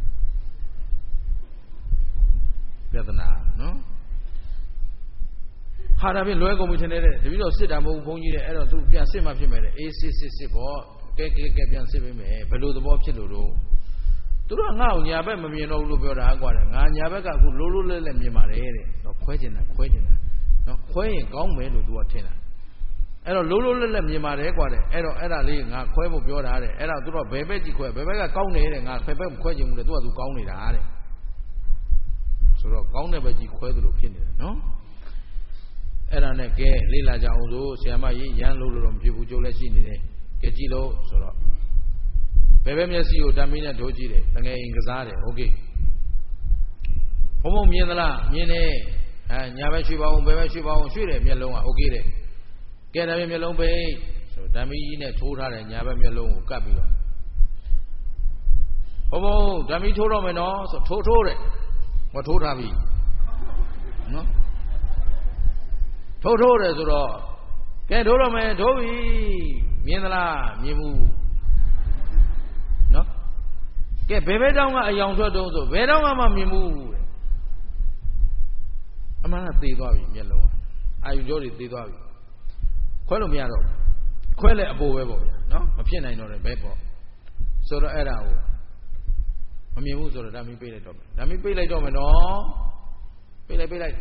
ပြဿနာနော်ဟာဒါဖြင့်လွဲကုန်ပြီထင်တယ်တဲ့တပည့်တော်စစ်တာမဟုတ်ဘူးဘုန်းကြီးတဲ့အဲ့တော့သူပြန်စစ်မှဖြစ်မယ်တဲ့အေးစစ်ပေါ့ကဲပြန်စစ်ပေးမယ်ဘယ်လိုသဘောဖြစ်လို့တော့သူတို့ကငါ့ကိုညာဘက်မမြင်တော့ဘူးလို့ပြောတာကွာတဲ့ငါညာဘက်ကအခုလိုလဲမြင်ပါတယ်တဲ့တော့ခွဲချင်တာနော်ခွဲရင်ကောင်းမယ်လို့သူကထင်တာအဲ့တော့လိုလဲမြင်ပါတယ်ကွာတဲ့အဲ့တော့အဲ့ဒါလေးငါခွဲဖို့ပြောတာတဲ့အဲ့ဒါသူတို့ဘယ်ဘက်ကြီးခွဲဘယ်ဘက်ကကောင်းနေတဲ့ငါဘယ်ဘက်မခွဲချင်ဘူးလေသူကသူကောင်းနေတာတဲ့ဆိုတော့ကောင်းတဲ့ဘက်ကြီးခွဲသလိုဖြစ်နေတယ်နော်အဲ့ဒါနဲ့ကဲလေးလာကြအောင်ဆိုဆရာမကြီးရမ်းလို့တော့မဖြစ်ဘူးကြိုးလည်းရှိနေတယ်ကဲကြည့်လို့ဆိုတော့ဘယ်ဘက်မျက်စိကိုတမီးနဲ့ထိုးကြည့်တယ်တငယ်ရင်ကစားတယ်โอเคဘုံဘုံမြင်သလားမြင်တယ်ညာဘက်ရွှေပါအောင်ဘယ်ဘက်ရွှေပါအောင်ရွှေတယ်မျက်လုံးကโอเคတဲ့ကဲဒါပဲမျက်လုံးပိတ်ဆိုဓမ္မီကြီးနဲ့ထိုးထားတယ်ညာဘက်မျက်လုံးကိုကပ်ပြီးတော့ဘုံဘုံဓမ္မီထိုးတော့မယ်နော်ဆိုထိုးတယ်ဟောထိုးထားပြီနော်ထိုးတယ်ဆိုတော့ကဲထိုးတော့မယ်ထိုးပြီမြင်သလားမြင်ဘူးနော်ကဲဘယ်ဘက်တောင်းကအယောင်ထွက်တုံးဆိုဘယ်တောင်းမှမမြင်ဘူးတဲ့အမှန်ကသေသွားပြီမျက်လုံးကအာယုကြောတွေသေသွားပြီခွဲလို့မရတော့ခွဲလဲအပေါ်ပဲပေါ့ဗျာနော်မဖြစ်နိုင်တော့တယ်ဘဲပေါ့ဆိုတော့အဲ့ဒါကိုမမြင်ဘူးဆိုတော့ဓာမီပိတ်လိုက်တော့မယ်ဓာမီပိတ်လိုက်တော့မယ်နော်ပိတ်လိုက်ဟိုဘ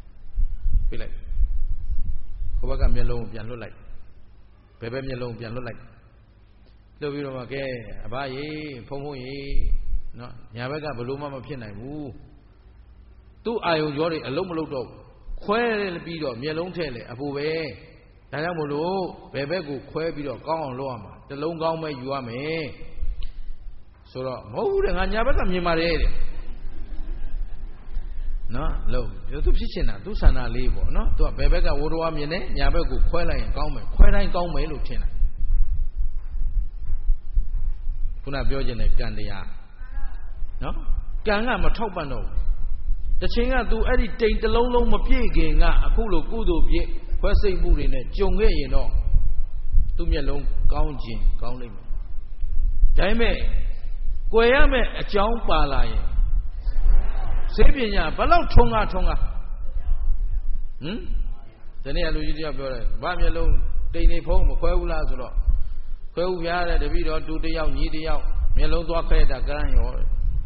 က်ကမျက်လုံးကိုပြန်လွတ်လိုက်ဘယ်ဘက်မျက်လုံးကိုပြန်လွတ်လိုက်လွတ်ပြီးတော့မှကဲအဘကြီးဖုံကြီးနော်ညာဘက်ကဘလို့မှမဖြစ်နိုင်ဘူးသူ့အာယုံကြောတွေအလုံးမလုံးတော့ခွဲပြီးတော့မျက်လုံးထဲလေအပူပဲဒါကြောင့်မလို့ဘယ်ဘက်ကိုခွဲပြီးတော့ကောင်းအောင်လုပ်ရမှာတစ်လုံးကောင်းပဲယူရမယ်ဆိုတော့မဟုတ်ဘူးတဲ့ငါညာဘက်ကမြင်ပါတယ်တဲ့နော်လုံးသူဖြစ်ချင်တာသူဆန္ဒလေးပေါ့နော်သူကဘယ်ဘက်ကဝိုးတော်မြင်နေညာဘက်ကိုခွဲလိုက်ရင်ကောင်းမယ်ခွဲတိုင်းကောင်းမယ်လို့ထင်တာခုနပြောခြင်းနဲ့ကံတရားနော်ကံကမထောက်ပံ့တော့ဘူးတစ်ချိန်ကသူအဲ့ဒီတိမ်တစ်လုံးလုံးမပြည့်ခင်ကအခုလိုကုသိုလ်ပြည့်ခွဲစိတ်မှုတွေနဲ့ကြုံခဲ့ရင်တော့သူ့မျက်လုံးကောင်းခြင်းကောင်းလိမ့်မယ်ဒါပေမဲ့ကွယ်ရမယ့်အကြောင်းပါလာရင်စေပညာဘယ်လောက်ထုံးကားဒီနေ့လူကြီးတယောက်ပြောတယ်ဘာမျက်လုံးတိမ်နေဖုံးမခွဲဘူးလားဆိုတော့ခွဲဘူးဗျာတဲ့တပည့်တော်တူတယောက်ညီတယောက်မျက်လုံးသွားခဲတာကန်းရော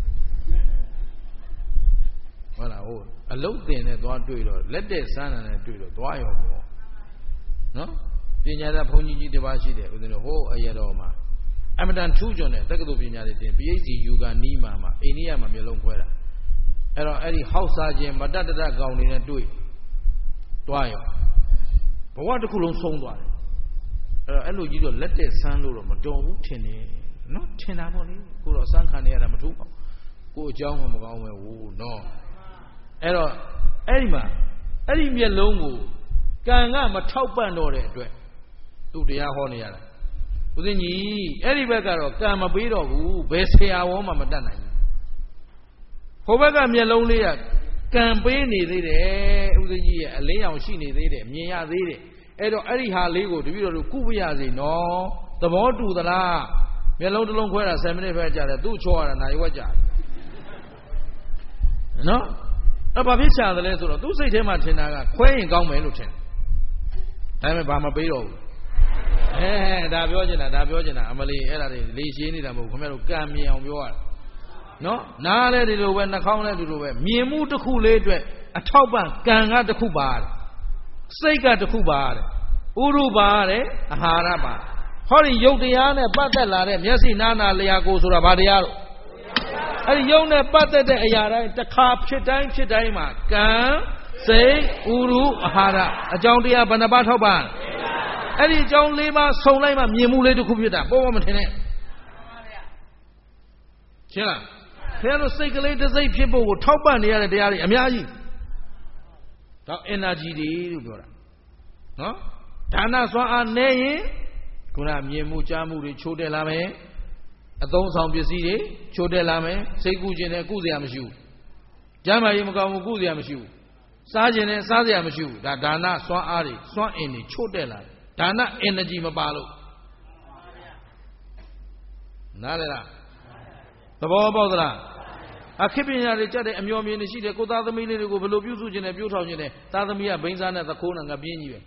ဟုတ်လားဟုတ်အလုတ်တင်နဲ့သွားတွေ့တော့လက်တဲ့စမ်းတာနဲ့တွေ့တော့သွားရောပေါ့နော်ပညာတတ်ဘုန်းကြီးတစ်ပါးရှိတယ်ဦးဇင်းတို့ဟိုအရတော်မှာအမတန်ထူးချွန်တဲ့တက္ကသိုလ်ပညာတွေတင် PhD ယူကနီးမှာအိန္ဒိယမှာမျိုးလုံးခွဲတာအဲ့တော့အဲ့ဒီဟောက်စားခြင်းမတတ်တတ်ကောင်တွေနဲ့တွေ့တွားရောဘဝတစ်ခုလုံးဆုံးသွားတယ်အဲ့တော့အဲ့လိုကြီးတော့လက်တဲ့ဆန်းလို့တော့မတော်ဘူးထင်တယ်နော်ထင်တာပေါ့လေကိုတော့စမ်းခံနေရတာမထူးပါဘူးကိုအကြောင်းမကောင်းပဲဟိုနော်အဲ့တော့အဲ့ဒီမှာအဲ့ဒီမျက်လုံးကိုကံကမထောက်ပံ့တော့တဲ့အတွက်သူ့တရားဟောနေရတာဦးဇင်းကြီးအဲ့ဒီဘက်ကတော့ကံမပေးတော့ဘူးဘယ်ဆရာဝေါမှမတတ်နိုင်ဘူးဟိုဘက်ကမျက်လုံးလေးကကံပေးနေသေးတယ်ဦးဇင်းကြီးရဲ့အလင်းရောင်ရှိနေသေးတယ်မြင်ရသေးတယ်အဲ့တော့အဲ့ဒီဟာလေးကိုတပည့်တော်တို့ကုပရစီနော်သဘောတူသလားမျက်လုံးတစ်လုံးခွဲတာ10မိနစ်ပဲကြာတယ်သူ့ချောရတာနိုင်ဝက်ကြာတယ်နော်အဲ့ဘာဖြစ်ချာတယ်လဲဆိုတော့သူ့စိတ်ထဲမှာထင်တာကခွဲရင်ကောင်းမယ်လို့ထင်တယ်ဒါပေမဲ့ဘာမပေးတော့ဘူးဒါပြောချင်တာအမလီအဲ့ဒါတွေလေရှင်းနေတာမဟုတ်ခင်ဗျားတို့ကံမြင်အောင်ပြောရတာနော်နားလဲဒီလိုပဲနှာခေါင်းလဲဒီလိုပဲမြင်မှုတစ်ခုလေးအတွက်အထောက်ပံ့ကံကတစ်ခုပါတယ်စိတ်ကတစ်ခုပါတယ်ဥရုပါတယ်အာဟာရပါဟောဒီယုတ်တရားနဲ့ပတ်သက်လာတဲ့မျက်စိနာနာလျာကိုဆိုတာဘာတရားလို့အဲ့ဒီယုတ်နဲ့ပတ်သက်တဲ့အရာတိုင်းတစ်ခါဖြစ်တိုင်းမှာကံစိတ်ဥရုအာဟာရအကြောင်းတရားဘယ်နှပါထောက်ပံ့အဲ့ဒီအကြောင်း၄ပါးစုံလိုက်မှမြင်မှုလေးတစ်ခုဖြစ်တာပေါ်မထင်နဲ့ရှင်းလားခင်ဗျားတို့စိတ်ကလေးတစ်စိတ်ဖြစ်ဖို့ကိုထောက်ပံ့နေရတဲ့တရားတွေအများကြီးဒါ energy တွေလို့ပြောတာနော်ဒါနစွမ်းအားနေရင်ခုနမြင်မှုကြားမှုတွေချိုးတက်လာမယ်အသုံးဆောင်ပစ္စည်းတွေချိုးတက်လာမယ်စိတ်ကူးခြင်းနဲ့ကုစရာမရှိဘူးကျမ်းမာရေးမကောင်းဘူးကုစရာမရှိဘူးစားခြင်းနဲ့စားစရာမရှိဘူးဒါဒါနစွမ်းအားတွေစွမ်းအင်တွေချိုးတက်လာတယ်ဒါန energy မပါလို့နားလည်လားသဘောပေါက်သလားအခက်ပညာတွေကြက်တဲ့အမျော်မြင်နေရှိတယ်ကိုသားသမီးလေးတွေကိုဘယ်လိုပြုစုခြင်းနဲ့ပြုထောင်ခြင်းနဲ့သားသမီးကဘိန်းစားနဲ့သခိုးနဲ့ငပြင်းကြီးပဲ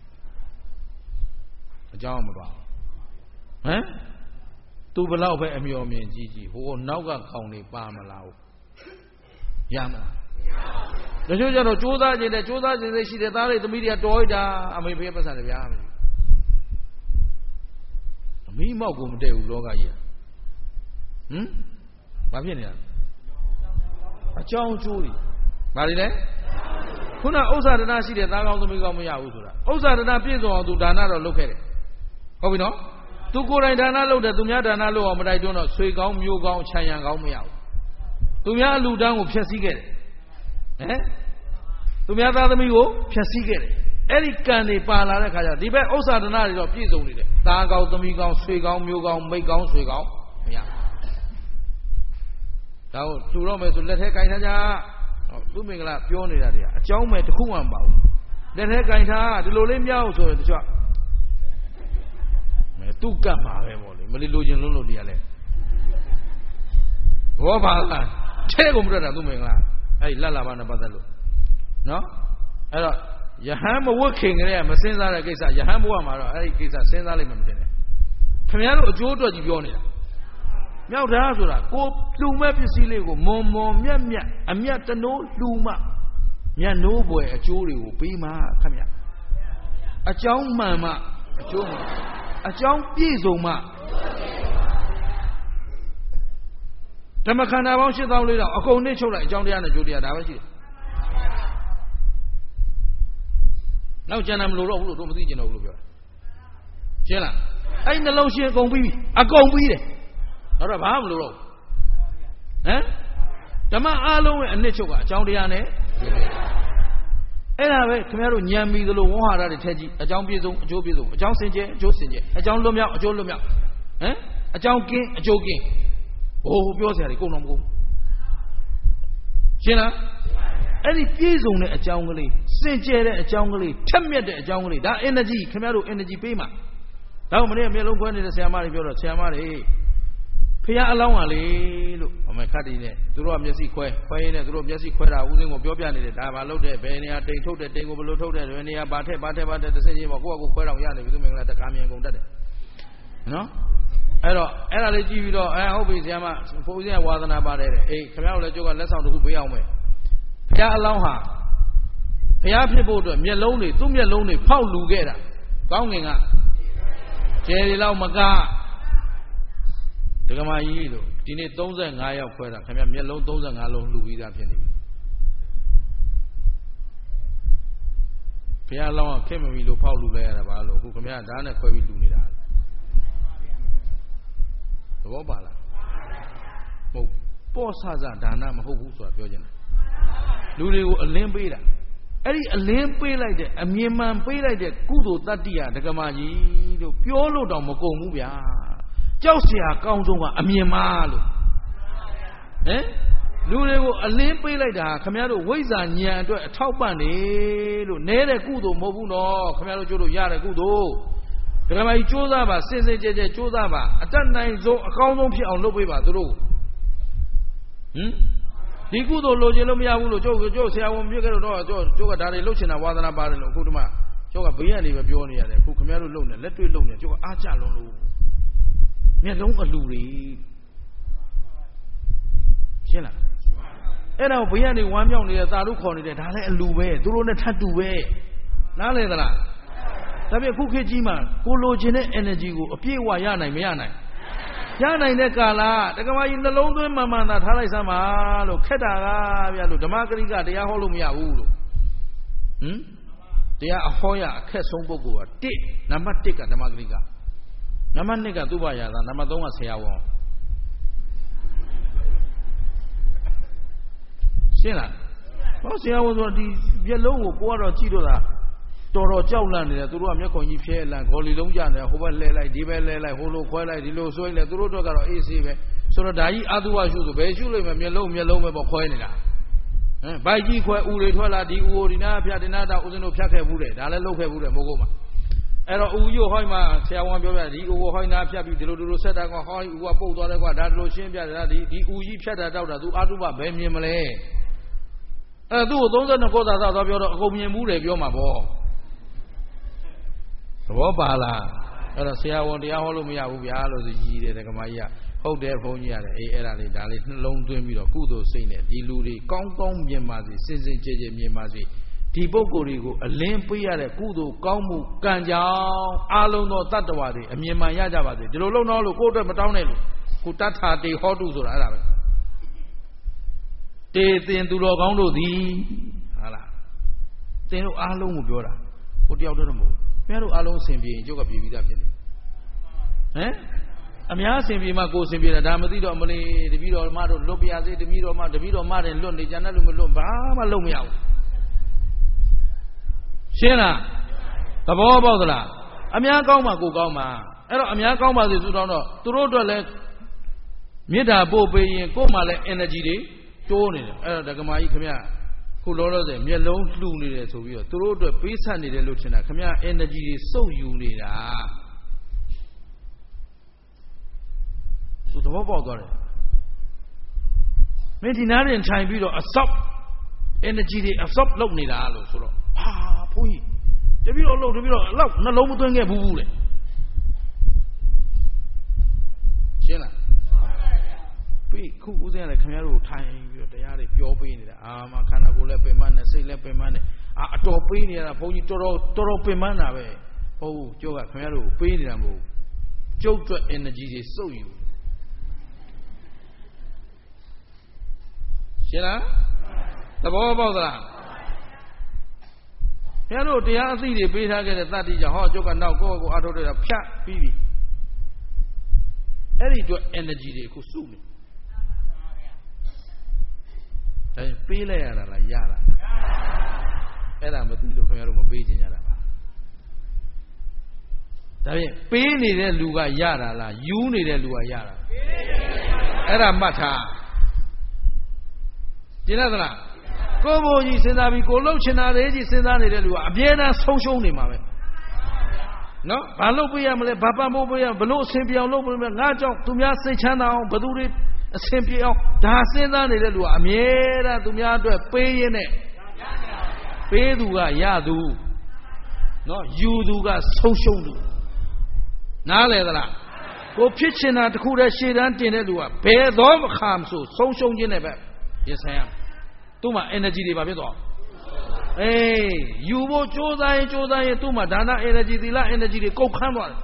အကြောင်းမပါဟမ်သူဘလောက်ပဲအမျော်မြင်ကြီးဟိုနောက်ကခေါင်နေပါမလားဟုတ်ရမလားတချို့ကျတော့ကြိုးစားခြင်းနဲ့စိတ်ရှိတယ်သားလေးသမီးတွေကတော်ရတာအမေဖေးပတ်စံတယ်ဗျာအမိမောက်ကိုမတည့်ဘူးလောကကြီးဘာဖြစ်နေတာအကြောင်းကျိုးတွေဘာတွေလဲခုနဥစ္စာဒနာရှိတဲ့သားကောင်းသမီးကောင်းမရဘူးဆိုတာဥစ္စာဒနာပြည့်စုံအောင်သူဒါနတော့လုပ်ခဲ့တယ်ဟုတ်ပြီနော်သူကိုယ်တိုင်ဒါနလုပ်တယ်သူများဒါနလုပ်အောင်မတိုက်တွန်းတော့ဆွေကောင်းမျိုးကောင်းခြံရံကောင်းမရဘူးသူများအလူတန်းကိုဖျက်ဆီးခဲ့တယ်သူများသားသမီးကိုဖျက်ဆီးခဲ့တယ်အဲ့ဒီကံတွေပါလာတဲ့ခါကျဒီဘက်ဥစ္စာဒနာတွေတော့ပြည့်စုံနေတယ်သားကောင်းသမီးကောင်းဆွေကောင်းမျိုးကောင်းမိတ်ကောင်းဆွေကောင်းမရဒါကိုထူတော့မယ်ဆိုလက်ထဲကင်ထားကြသူမင်္ဂလာပြောနေတာတွေအကြောင်းမဲ့တစ်ခုမှမပါဘူးလက်ထဲကင်ထားဒီလိုလေးမြောက်ဆိုရင်တချို့မဲသူ့ကတ်မှာပဲပေါ့လေမလီလိုချင်လို့တရားလဲဘောပါလားထဲကိုမတွက်တာသူမင်္ဂလာအဲ့ဒီလက်လာပါနဲ့ပတ်သက်လို့နော်အဲ့တော့ယဟန်မဝတ်ခင်ကလေးကမစင်းစားတဲ့ကိစ္စယဟန်ဘဝမှာတော့အဲ့ဒီကိစ္စစဉ်းစားလိုက်မှမတင်နဲ့ခင်ဗျားတို့အကျိုးအတွက်ကြီးပြောနေတာမြောက်သားဆိုတာကိုလှူမဲ့ပစ္စည်းလေးကိုမွန်မြတ်အမြတ်တနိုးလှူမှမြတ်နိုးပွဲအကျိုးတွေကိုပေးမှခင်ဗျအကြောင်းမှန်မှအကျိုးမှအကြောင်းပြည့်စုံမှဓမ္မခန္ဓာပေါင်း8400တောင်အကုန်နှိမ့်ချုပ်လိုက်အကြောင်းတရားနဲ့ကျိုးတရားဒါပဲရှိတယ်နောက်ကျန်တယ်မလို့တော့ဘူးလို့တို့မသိကျင်တော့ဘူးလို့ပြောတာရှင်းလားအဲ့နှလုံးရှင်းအကုန်ပြီးတယ်နောက်တော့ဘာမှမလို့တော့ဟမ်ဓမ္မအားလုံးရဲ့အနှစ်ချုပ်ကအကြောင်းတရားနဲ့အဲ့ဒါပဲခင်ဗျားတို့ညံပြီးသလိုဝေါဟာရတွေထက်ကြည့်အကြောင်းပြည့်စုံအကျိုးပြည့်စုံအကြောင်းစင်ကြယ်အကျိုးစင်ကြယ်အကြောင်းလွတ်မြောက်အကျိုးလွတ်မြောက်ဟမ်အကြောင်းကင်းအကျိုးကင်းဟိုပြောစရာတွေကုန်တော့မကုန်ရှင်းလားအဲ့ဒီပြည့်စုံတဲ့အကြောင်းကလေးစင်ကြယ်တဲ့အကြောင်းကလေးထက်မြက်တဲ့အကြောင်းကလေးဒါ energy ခင်ဗျားတို့ energy ပေးမှာဒါမှမဟုတ်မျက်လုံးခွဲနေတဲ့ဆရာမတွေပြောတော့ဆရာမတွေဖះအလောင်းကလေလို့အမေခတ်တည်နဲ့သူတို့ကမျက်စိခွဲရင်းနဲ့သူတို့မျက်စိခွဲတာဦးစင်းကိုပြောပြနေတယ်ဒါဘာလုပ်တဲ့ဘယ်နေရာတိမ်ထုတ်တဲ့တိမ်ကိုဘယ်လိုထုတ်တဲ့ဘယ်နေရာဘာထက်တစ်စင်းချင်းပေါ့ကိုယ့်အကူခွဲတော်ရနေပြီသူမင်္ဂလာတကားမြင်ကုန်တတ်တယ်နော်အဲ့တော့အဲ့ဒါလေးကြည့်ပြီးတော့ဟုတ်ပြီဆရာမဖိုးစင်းကဝါသနာပါတယ်တဲ့အေးခင်ဗျားတို့လည်းကြိုးကလက်ဆောင်တစ်ခုပေးအောင်မယ်ဖះအလောင်းဟာဖះဖြစ်ဖို့အတွက်မျက်လုံးတွေသူ့မျက်လုံးတွေဖောက်လူခဲ့တာကောင်းငင်ကကျယ်ရီလောက်မကဒကမာကြီးလို့ဒီနေ့35ယောက်ခွဲတာခင်ဗျမျက်လုံး35လုံးလှူပြီးသားဖြစ်နေပြီဘုရားလောင်းကခင်မမီလို့ဖောက်လှူလိုက်ရတာပါလို့အခုခင်ဗျဓာတ်နဲ့ခွဲပြီးလှူနေတာသဘောပါလားမဟုတ်ပေါ့ဆဆဒါနမဟုတ်ဘူးဆိုတာပြောချင်တာလူတွေကိုအလင်းပေးတာအဲ့ဒီအလင်းပေးလိုက်တဲ့အမြင်မှန်ပေးလိုက်တဲ့ကုသိုလ်တတ္တိယဒကမာကြီးတို့ပြောလို့တောင်မကုန်ဘူးဗျာကြောက်เสียကောင်းဆုံးကအမြင်မှားလို့ဟမ်လူတွေကိုအလင်းပေးလိုက်တာခင်ဗျားတို့ဝိဇ္ဇာဉာဏ်အတွက်အထောက်ပံ့နေလို့နဲတဲ့ကုသိုလ်မဟုတ်ဘူးနော်ခင်ဗျားတို့ကျိုးလို့ရတဲ့ကုသိုလ်ဒကမာကြီးကြိုးစားပါစင်စင်ကြဲကြဲကြိုးစားပါအတတ်နိုင်ဆုံးအကောင်းဆုံးဖြစ်အောင်လုပ်ပေးပါသူတို့ဟမ်ဒီကုသိုလ်လိုချင်လို့မရဘူးလို့ကျိုးဆရာဝန်ပြည့်ကြတော့ကျိုးကဒါတွေလှုပ်ချင်တာဝါသနာပါတယ်လို့အခုဒီမှာကျိုးကဘေးကနေပဲပြောနေရတယ်အခုခင်ဗျားတို့လှုပ်နေလက်တွေ့လှုပ်နေကျိုးကအားကြလုံးလို့မျက်လုံးအလူတွေရှင်းလားအဲ့တော့ဘေးကနေဝမ်းမြောက်နေတဲ့သာတို့ခေါ်နေတယ်ဒါလည်းအလူပဲသူတို့နဲ့ထပ်တူပဲနားလည်သလားဒါပြခုခေတ်ကြီးမှာကိုလိုချင်တဲ့ energy ကိုအပြည့်အဝရနိုင်မရနိုင်ရနိုင်တဲ့ကာလတက္ကမကြီးနှလုံးသွင်းမှန်မှန်သာထားလိုက်စမ်းပါလို့ခက်တာကဗျာလို့ဓမ္မဂရိကတရားဟောလို့မရဘူးလို့တရားအဟောရအခက်ဆုံးပုဂ္ဂိုလ်က1နံပါတ်1ကဓမ္မဂရိကနံပါတ်2ကသုဘယာသာနံပါတ်3ကဆရာဝန်ရှင်းလားဟောဆရာဝန်ဆိုတော့ဒီမျက်လုံးကိုကိုကတော့ကြည့်တော့တာတော်တော်ကြောက်လန့်နေတယ်သူတို့ကမျက်ခုံကြီးဖျဲလန့်ဂေါ်လီလုံးကြနေဟိုဘက်လှဲလိုက်ဒီဘက်လှဲလိုက်ဟိုလိုခွဲလိုက်ဒီလိုဆွဲလိုက်သူတို့တော့ကတော့အေးဆေးပဲဆိုတော့ဒါကြီးအာသုဝရှုဆိုဘယ်ရှုလိုက်မှမျက်လုံးပဲပေါ့ခွဲနေတာဟမ်ဘိုက်ကြီးခွဲဥတွေထွက်လာဒီဥကိုဒီနာဖြတ်ဒီနာတာဦးဇင်းတို့ဖြတ်ခဲ့ဘူးတယ်ဒါလည်းလုပ်ခဲ့ဘူးတယ်မိုးကုတ်မှာအဲ့တော့ဥကြီးဟောမှဆရာဝန်ပြောပြဒီဥကိုဟောနာဖြတ်ပြီးဒီလိုဆက်တာကဟောဥကပုတ်သွားတယ်ကွာဒါဒီလိုရှင်းပြတယ်ဒီဥကြီးဖြတ်တာတောက်တာသူအာသုဘဘယ်မြင်မလဲအဲ့သူ့ကို32ကောသာသာသွားပြောတော့အကုန်မြင်ဘူးတယ်ပြောမှာပေါ့သဘောပါလားအဲ့တော့ဆရာဝန်တရားဟောလို့မရဘူးဗျာလို့ဆိုကြီးတယ်ဒကမာကြီးကဟုတ်တယ်ဘုန်းကြီးရတယ်အေးအဲ့ဒါလေးဒါလေးနှလုံးသွင်းပြီးတော့ကုသိုလ်စိတ်နဲ့ဒီလူတွေကောင်းကောင်းမြင်ပါစေစင်စင်ကြဲကြဲမြင်ပါစေဒီပုဂ္ဂိုလ်တွေကိုအလင်းပေးရတဲ့ကုသိုလ်ကောင်းမှုကံကြောင့်အာလုံးသောတတ္တဝါတွေအမြင်မှန်ရကြပါစေဒီလိုလုံတော့လို့ကိုယ့်အတွက်မတောင်းနဲ့လို့ကိုတတ္ထာတေဟောတုဆိုတာအဲ့ဒါပဲတေသင်သူတော်ကောင်းတို့သည်ဟာလားသင်တို့အားလုံးကိုပြောတာကိုတယောက်တည်းတော့မဟုတ်ခင်ဗျားတို့အားလုံးအစဉ်ပြေရင်ကျုပ်ကပြေပြီးသားဖြစ်နေဟမ်အများအစဉ်ပြေမှကိုယ်အစဉ်ပြေတာဒါမသိတော့မလေးတပည့်တော်မတို့လွတ်ပြစေတပည့်တော်မတယ်လွတ်နေကြတဲ့လူမလွတ်ဘာမှလုပ်မရဘူးရှင်းလားသဘောပေါက်သလားအများကောင်းမှကိုကောင်းမှအဲ့တော့အများကောင်းပါစေသူတော်တော့သူတို့အတွက်လည်းမေတ္တာပို့ပေးရင်ကိုယ်မှလည်း energy တွေတိုးနေတယ်အဲ့တော့ဒကမာကြီးခင်ဗျခုလောလောဆယ်မျက်လုံးလှူနေတယ်ဆိုပြီးတော့သူတို့အတွက်ပေးဆက်နေတယ်လို့ထင်တာခင်ဗျ energy တွေစုပ်ယူနေတာသူသဘောပေါက်သွားတယ်မင်းဒီနားရင်ထိုင်ပြီးတော့ absorb energy တွေ absorb လုပ်နေတာလို့ဆိုတော့ဟာဘုန်းကြီးတပည့်တော်လောက်နှလုံးမသွင်းခဲ့ဘူးလေရှင်းလားပြီးခုဦးဇင်းရတယ်ခင်ဗျားတို့ထိုင်ပြီးတော့တရားတွေပြောပေးနေတာအာမခန္ဓာကိုယ်လည်းပင်မနဲ့စိတ်လည်းပင်မနဲ့အတော်ပေးနေရတာဘုန်းကြီးတော်တော်ပင်မတာပဲဟုတ်ကျုပ်ကခင်ဗျားတို့ပေးနေတာမဟုတ်ကျုပ်အတွက် energy တွေစုပ်ယူရှင်းလားသဘောပေါက်သလားခင်ဗျားတို့တရားအသိတွေပေးထားခဲ့တဲ့တတ္တိကြောင့်ဟောကျုပ်ကနောက်ကိုယ့်ကိုအားထုတ်တဲ့ဖြတ်ပြီးပြီအဲ့ဒီအတွက် energy တွေအခုစုနေဒါပေးလိုက်ရတာလားရတာအဲ့ဒါမသိလို့ခင်ဗျားတို့မပေးခြင်းကြတာပါဒါဖြင့်ပေးနေတဲ့လူကရတာလားယူနေတဲ့လူကရတာအဲ့ဒါမှတ်ထားကျင်ရသလားကိုဘိုးကြီးစဉ်းစားပြီးကိုလှုပ်ချင်တာလေးကြီးစဉ်းစားနေတဲ့လူကအပြဲတမ်းဆုံးရှုံးနေမှာပဲနော်ဘာလို့ပေးရမလဲဘာပံ့ပိုးပေးရဘလို့အဆင်ပြေအောင်လုပ်မလဲငါကြောင့်သူများစိတ်ချမ်းသာအောင်ဘသူတွေအဆင်ပြေအောင်ဒါစဉ်းစားနေတဲ့လူကအမြဲတမ်းသူများအတွက်ပေးရင်းနဲ့ပေးသူကရသူနော်ယူသူကဆုံးရှုံးသူနားလည်သလားကိုဖြစ်ချင်တာတခုတည်းရှေ့တန်းတင်တဲ့လူကဘယ်တော့မှခါမဆိုဆုံးရှုံးခြင်းနဲ့ပဲရင်ဆိုင်ရသူ့မှာ energy တွေပါဖြစ်သွားအေးယူဖို့ကြိုးစားရင်သူ့မှာဒါန energy သီလ energy တွေကုန်ခန်းသွားတယ်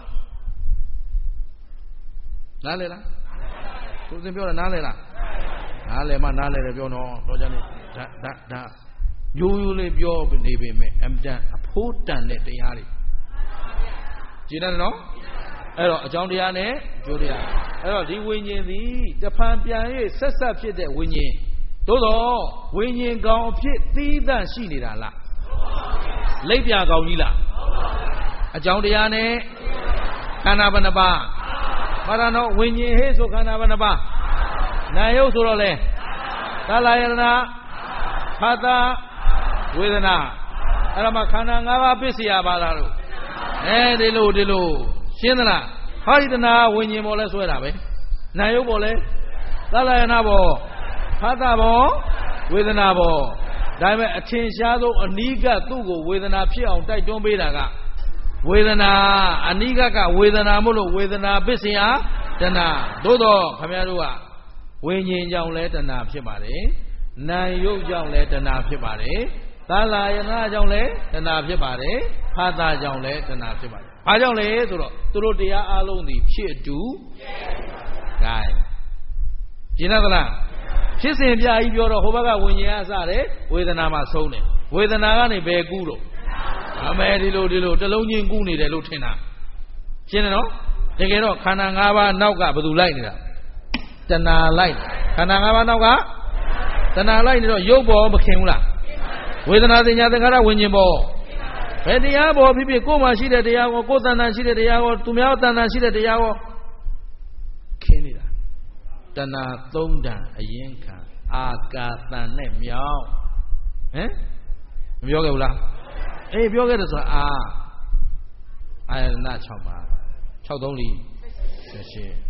နားလည်လားသူစင်ပြောတာနားလည်လားနားလည်မှနားလည်တယ်ပြောတော့တော့ကြနေဒါရိုးရိုးလေးပြောနေပေမဲ့အမတန်အဖိုးတန်တဲ့တရားတွေကြည်တယ်နော်အဲ့တော့အကြောင်းတရားနဲ့ကျိုးတရားအဲ့တော့ဒီဝိညာဉ်သည်တဖန်ပြန်၍ဆက်ဆက်ဖြစ်တဲ့ဝိညာဉ်သို့တော့ဝိညာဉ်ကောင်အဖြစ်သီးသန့်ရှိနေတာလားလိပ်ပြကောင်ကြီးလားအကြောင်းတရားနဲ့ခန္ဓာဘယ်နှပါးပါရနောဝိညာဉ်ဟေ့ဆိုခန္ဓာဘယ်နှပါးနာယုတ်ဆိုတော့လေကာလယတနာဖာတာဝေဒနာအဲ့ဒါမှခန္ဓာ၅ပါးပစ္စယပါလားလို့ဒီလိုရှင်းသလားဟောဒီတနာဝိညာဉ်ပေါ်လဲဆွဲတာပဲနာယုတ်ပေါ်လဲကာလယနာပေါ်ဖာတာပေါ်ဝေဒနာပေါ်ဒါပေမဲ့အထင်ရှားဆုံးအနိကသူ့ကိုဝေဒနာဖြစ်အောင်တိုက်တွန်းပေးတာကဝေဒနာအနိကကဝေဒနာမို့လို့ဝေဒနာပစ္စယတဏသို့တော့ခင်ဗျားတို့ကဝိညာဉ်ကြောင့်လဲတဏဖြစ်ပါတယ်နာယုတ်ကြောင့်လဲတဏဖြစ်ပါတယ်သာလာယနာကြောင့်လဲတဏဖြစ်ပါတယ်ဖာတာကြောင့်လဲတဏဖြစ်ပါတယ်ဘာကြောင့်လဲဆိုတော့သူတို့တရားအလုံးသည်ဖြစ်အတူဂိုင်းကျင်သလားဖြစ်စဉ်ပြကြီးပြောတော့ဟိုဘက်ကဝိညာဉ်ကစတယ်ဝေဒနာမှဆုံးတယ်ဝေဒနာကနေဘယ်ကူးတော့အမဲဒီလိုတလုံးချင်းကူးနေတယ်လို့ထင်တာရှင်းတယ်နော်တကယ်တော့ခန္ဓာ၅ပါးနောက်ကဘယ်သူလိုက်နေတာတဏှာလိုက်ခန္ဓာ၅ပါးနောက်ကတဏှာလိုက်နေတော့ရုပ်ပေါ်မခင်ဘူးလားဝေဒနာသင်ညာသင်္ခါရဝိညာဉ်ပေါ်ဘယ်တရားပေါ်ဖြစ်ဖြစ်ကိုယ်မှာရှိတဲ့တရားကိုကိုယ်တဏ္ဍာရှိတဲ့တရားကိုသူများတဏ္ဍာရှိတဲ့တရားကိုခင်းနေတာတဏှာ၃တန်အရင်ခံအာကာတန်နဲ့မြောင်းဟမ်မပြောခဲ့ဘူးလားအေးပြောခဲ့တယ်ဆိုတာအာယတနာ6ပါး6 3 4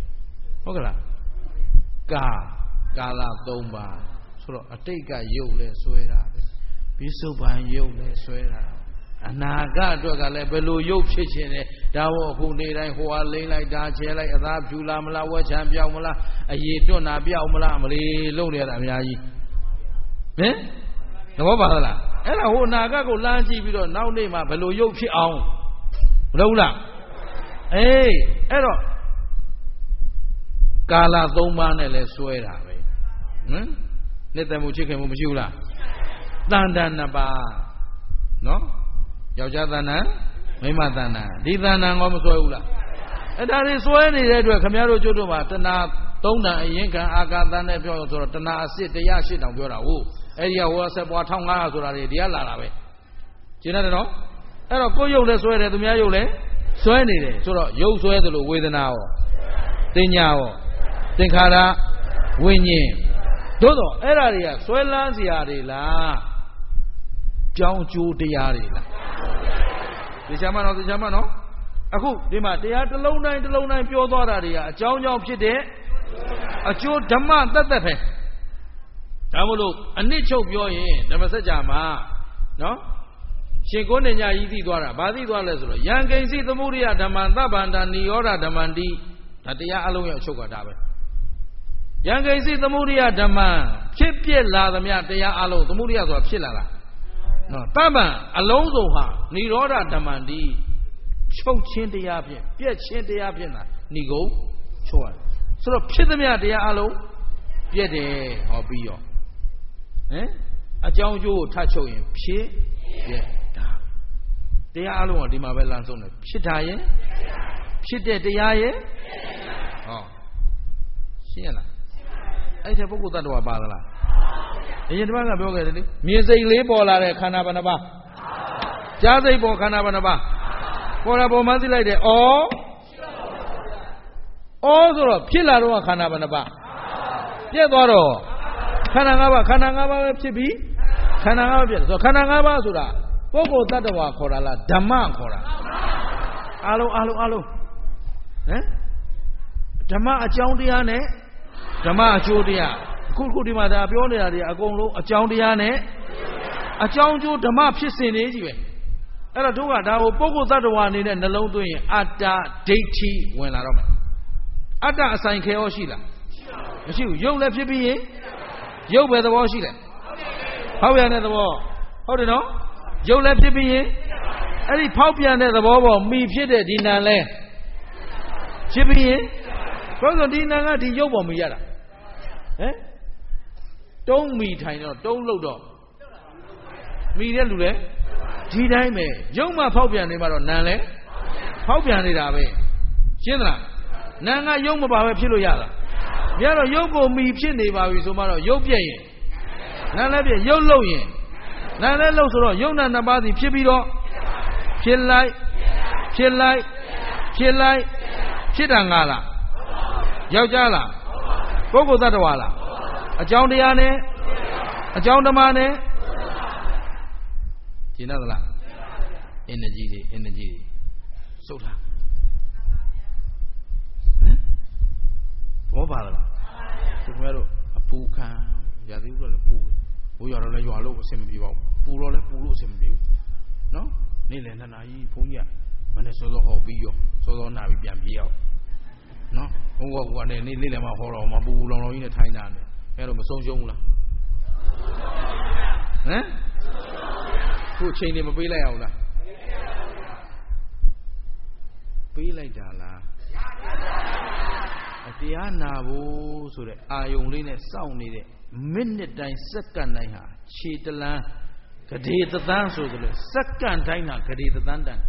8ဟုတ်ကလားကာလ3ပါးဆိုတော့အတိတ်ကရုပ်လဲဆွဲတာပဲပိစုပန်ရုပ်လဲဆွဲတာအနာဂတ်အတွက်ကလည်းဘယ်လိုရုပ်ဖြစ်ခြင်းလဲဒါဘောအခုနေတိုင်းဟိုဟာလိမ့်လိုက်ဒါချဲလိုက်အသားဖြူလာမလားဝက်ချံပြောင်းမလားအရေတွန့်တာပြောင်းမလားမလေးလုံးနေရတာအများကြီးဟင်သဘောပါလားအဲ့ဒါဟိုအနာဂတ်ကိုလမ်းကြည့်ပြီးတော့နောက်နေ့မှာဘယ်လိုရုပ်ဖြစ်အောင်မလုပ်လားအေးအဲ့တော့ကာလ3ပါးနဲ့လဲစွဲတာပဲဟမ်နှစ်သက်မှုချစ်ခင်မှုမရှိဘူးလားတန်တန်2ပါးနော်ယောက်ျားတဏ္ဍာမိန်းမတဏ္ဍာဒီတဏ္ဍာကောမစွဲဘူးလားအဲ့ဒါတွေစွဲနေတဲ့အတွက်ခမည်းတော်ကျွတ်တို့မှာတဏှာ3တန်အရင်ခံအာကာသနဲ့ပြောဆိုတော့တဏှာအစစ်တရား8တောင်ပြောတာဟုတ်အဲ့ဒီကဟိုဆက်ပွား1500ဆိုတာတွေတရားလာတာပဲရှင်းတယ်နော်အဲ့တော့ကိုယ်ရုပ်လည်းစွဲတယ်သူများရုပ်လည်းစွဲနေတယ်ဆိုတော့ရုပ်စွဲသလိုဝေဒနာရောတင်ညာရောသင်္ခါရဝိညာဉ်သို့တော့အဲ့ဒါတွေကစွဲလန်းစရာတွေလားကြောင်းကျိုးတရားတွေလားဒီချမ်းမနော်အခုဒီမှာတရားတစ်လုံးတိုင်းပြောသွားတာတွေကအကြောင်းကြောင့်ဖြစ်တဲ့အကျိုးဓမ္မသက်သက်ပဲဒါမို့လို့အနစ်ချုပ်ပြောရင်ဓမ္မစကြာမှာနော်ရှင်ကိုးနေညာကြီးသိသွားတာဘာသိသွားလဲဆိုတော့ယံကိဉ္စီသမုဒိယဓမ္မံသဗ္ဗန္တာနိရောဓဓမ္မံတိဒါတရားအလုံးရဲ့အချုပ်ကဒါပဲယံကိဉ္စီသမုဒိယဓမ္မံဖြစ်ပြက်လာသမျှတရားအလုံးသမုဒိယဆိုတာဖြစ်လာတာနော်သဗ္ဗံအလုံးစုံဟာနိရောဓဓမ္မံတိချုပ်ချင်းတရားဖြင့်ပြက်ချင်းတရားဖြင့်လားဏိဂုံချုပ်ရတယ်ဆိုတော့ဖြစ်သမျှတရားအလုံးပြက်တယ်ဟောပြီးရောဟင်အကြောင်းကျိုးကိုထချုပ်ရင်ဖြစ်ပြက်တာတရားအလုံးကဒီမှာပဲလမ်းဆုံးတယ်ဖြစ်တာရဲ့ဖြစ်တဲ့တရားရဲ့ဟောရှင်းရလားအဲ့ဒီပုဂ္ဂိုလ်တ attva ပါသလားအရင်တစ်ပတ်ကပြောခဲ့တယ်လေမြင်စိတ်လေးပေါ်လာတဲ့ခန္ဓာဘယ်နှပါကြားစိတ်ပေါ်ခန္ဓာဘယ်နှပါးပေါ်တာပေါ်မှသိလိုက်တယ်ဩဆိုတော့ဖြစ်လာတော့ခန္ဓာဘယ်နှပါးပြည့်သွားတော့ခန္ဓာ၅ပါးပဲဖြစ်ပြီးခန္ဓာ၅ပါးပြည့်တယ်ဆိုတော့ခန္ဓာ၅ပါးဆိုတာပုဂ္ဂိုလ်တ attva ခေါ်တာလားဓမ္မခေါ်တာအားလုံးဟမ်ဓမ္မအကြောင်းတရားနဲ့ဓမ္မအကျိုးတရားအခုဒီမှာဒါပြောနေတာတွေအကုန်လုံးအကြောင်းတရားနဲ့အကြောင်းကျိုးဓမ္မဖြစ်စဉ်တွေကြီးပဲအဲ့တော့တို့ကဒါကိုပုဂ္ဂိုလ်တ attva အနေနဲ့နှလုံးသွင်းရင်အတ္တဒိဋ္ဌိဝင်လာတော့မယ်အတ္တအဆိုင်ခဲရောရှိလားမရှိဘူးရုပ်လည်းဖြစ်ပြီးရင်ရုပ်ပဲသဘောရှိတယ်ဖောက်ပြန်တဲ့သဘောဟုတ်တယ်နော်ရုပ်လည်းဖြစ်ပြီးရင်အဲ့ဒီဖောက်ပြန်တဲ့သဘောပေါ်မိဖြစ်တဲ့ဒီနာလဲဖြစ်ပြီးရင်ဘယ်လိုဒီနာကဒီရုပ်ပေါ်မိရတာတုံးမိထိုင်တော့တုံးလို့တော့မိတဲ့လူလဲဒီတိုင်းပဲရုပ်မှဖောက်ပြန်နေမှတော့နာလဲဖောက်ပြန်နေတာပဲရှင်းသလားနာကရုပ်မပါပဲဖြစ်လို့ရတာမြတ်တော့ရုပ်ကိုမိဖြစ်နေပါပြီဆိုမှတော့ရုပ်ပြည့်ရင်နာလည်းပြည့်ရုပ်လုံရင်နာလည်းလုံဆိုတော့ရုပ်နာနှစ်ပါးစီဖြစ်ပြီးတော့ဖြစ်လိုက်ဖြစ်တာငါလားယောက်ျားလားပုဂ္ဂိုလ်တ attva လားအကြောင်းတရားနဲ့အကြောင်းဓမ္မနဲ့ကျင်သလား energy တွေစုပ်ထားဘောပါလားဒီကွဲတော့အပူခံရာသီဥတုလည်းပူဘိုးရွာတော့လည်းရွာလို့အဆင်မပြေပါဘူးပူတော့လည်းပူလို့အဆင်မပြေဘူးနော်နေ့လယ်2 နာရီဘုန်းကြီးကမနေ့စောစောဟောပြီးရောစောစောနာပြီးပြန်ပြေးအောင်နော်ဘုန်းကြီးကနေနေ့လယ်မှာဟောတော့မှပူလောင်ကြီးနဲ့ထိုင်တာနဲ့အဲ့တော့မဆုံးရှုံးဘူးလားခုချိန်နေမပေးလိုက်အောင်လားပေးလိုက်တာလားတရားနာဖို့ဆိုတဲ့အာယုံလေးနဲ့စောင့်နေတဲ့မိနစ်တိုင်းစက္ကန့်တိုင်းဟာခြေတလန်းဂဒေသသန်းဆိုသလိုစက္ကန့်တိုင်းဟာဂဒေသသန်းတန်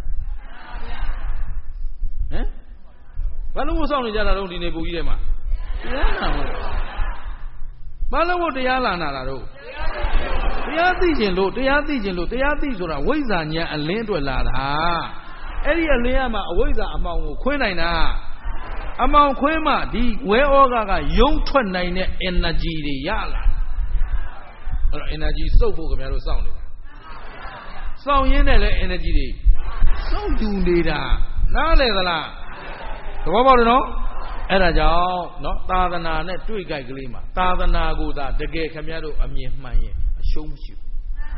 ဘာလို့စောင့်နေကြတာတော့ဒီနေပူကြီးထဲမှာတရားနာဖို့ဘာလို့တရားလာနာတာတော့တရားသိခြင်းလို့တရားသိဆိုတာဝိဇ္ဇာဉာဏ်အလင်းအတွက်လာတာအဲ့ဒီအလင်းကမှအဝိဇ္ဇာအမှောင်ကိုခွင်းနိုင်တာအမောင်ခွင်းမှဒီဝဲဩဃကယုံထွက်နိုင်တဲ့ energy တွေရလာအဲ့တော့ energy စုပ်ဖို့ခင်ဗျားတို့စောင့်နေတာစောင့်ရင်းနဲ့လည်း energy တွေစုပ်ယူနေတာနားလည်သလားသဘောပေါက်တယ်နော်အဲ့ဒါကြောင့်နော်သာသနာနဲ့တွေ့ကြိုက်ကလေးမှာသာသနာကိုသာတကယ်ခင်ဗျားတို့အမြင်မှန်ရင်အရှုံးမရှိဘူး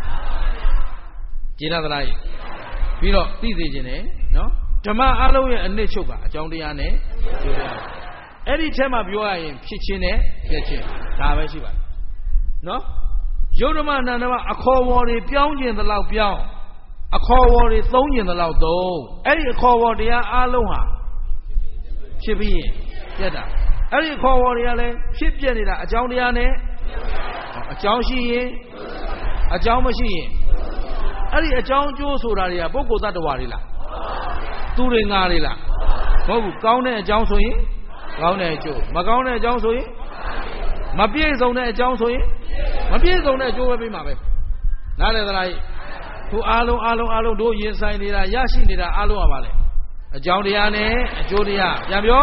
ကျင့်သလားပြီးတော့သိစေခြင်းနဲ့နော်ဓမ္မအလုံးရဲ့အနစ်ချုပ်ကအကြောင်းတရားနဲ့ကျိုးတရားအဲ့ဒီထဲမှာပြောရရင်ဖြစ်ခြင်းနဲ့ပြည့်ခြင်းဒါပဲရှိပါတယ်နော်ယုတ်ဓမ္မနန္ဒမအခေါ်ဝေါ်တွေပြောင်းခြင်းသလောက်ပြောင်းအခေါ်ဝေါ်တွေသုံးခြင်းသလောက်သုံးအဲ့ဒီအခေါ်ဝေါ်တရားအလုံးဟာဖြစ်ပြီးရင်ပြတ်တာအဲ့ဒီအခေါ်ဝေါ်တွေကလည်းဖြစ်ပြနေတာအကြောင်းတရားနဲ့အကြောင်းရှိရင်အကြောင်းမရှိရင်အဲ့ဒီအကြောင်းကျိုးဆိုတာတွေကပုဂ္ဂိုလ်တ attva တွေလားသူတွေငါတွေလားမဟုတ်ဘူးကောင်းတဲ့အကြောင်းဆိုရင်ကောင်းတဲ့အကျိုးမကောင်းတဲ့အကြောင်းဆိုရင်မပြည့်စုံတဲ့အကြောင်းဆိုရင်မပြည့်စုံတဲ့အကျိုးပဲပြီးမှာပဲနားလည်သလားသူအားလုံးတို့ရင်ဆိုင်နေတာရရှိနေတာအားလုံးကပါလေအကြောင်းတရားနဲ့အကျိုးတရားပြန်ပြော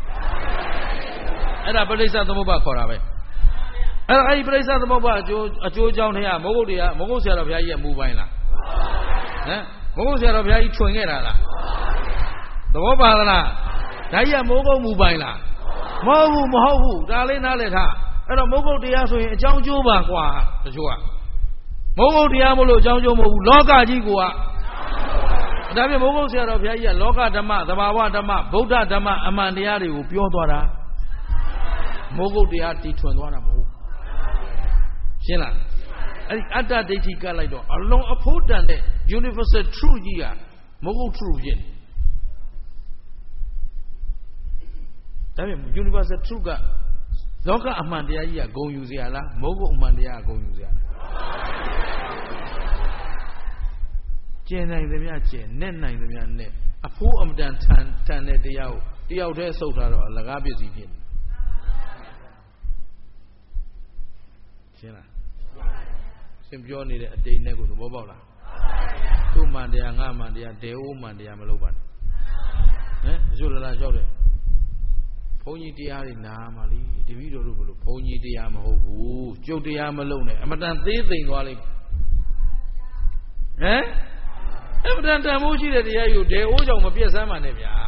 အဲ့ဒါပဋိစ္စသမုပ္ပါခေါ်တာပဲအဲ့ဒီပဋိစ္စသမုပ္ပါအကျိုးအကြောင်းတရားမဟုတ်ဆရာတော်ဘုရားကြီးကမူပိုင်လားမဟုတ်ဆရာတော်ဘုရားကြီးထွင်ခဲ့တာလားသဘောပါလားဒါကြီးကမိုးကုတ်မူပိုင်လားမဟုတ်ဘူးဒါလေးနားလည်ထားအဲ့တော့မိုးကုတ်တရားဆိုရင်အကြောင်းကျိုးပါကွာတချို့ကမိုးကုတ်တရားမလို့အကြောင်းကျိုးမဟုတ်ဘူးလောကကြီးကဒါပြင်မိုးကုတ်ဆရာတော်ဘုရားကြီးကလောကဓမ္မသဘာဝဓမ္မဗုဒ္ဓဓမ္မအမှန်တရားတွေကိုပြောသွားတာမိုးကုတ်တရားတီထွင်သွားတာမဟုတ်ရှင်းလားအဲ့ဒီအတ္တဒိဋ္ဌိကလိုက်တော့အလုံးအဖို့တန်တဲ့ universal truth ကြီးကမဟုတ် truth ဖြစ်ဒါပေမဲ့ universal truth ကလောကအမှန်တရားကြီးကဂုဏ်ယူစရာလားမဟုတ်အမှန်တရားကဂုဏ်ယူစရာလားကျင့်နိုင်သမျှကျင့်နဲ့နိုင်သမျှနဲ့အဖို့အမတန်ထန်တဲ့တရားကိုတယောက်တည်းဆုပ်ထားတော့အလကားပစ္စည်းဖြစ်နေရှင်းလားရှင်းပြောနေတဲ့အတိတ်နဲ့ကိုသဘောပေါက်လားသူ့မှန်တရားငါမှန်တရားဒေအိုးမှန်တရားမလုပ်ပါနဲ့ဟမ်အကျိုးလာရောက်တယ်ဘုန်းကြီးတရားတွေနားမှလीတပည့်တော်တို့ဘလို့ဘုန်းကြီးတရားမဟုတ်ဘူးကျုပ်တရားမလုပ်နဲ့အမတန်သေးသိမ်သွားလိမ့်ဟမ်အမတန်တန်ဖိုးရှိတဲ့တရားယူဒေအိုးကြောင့်မပြည့်စမ်းပါနဲ့ဗျာ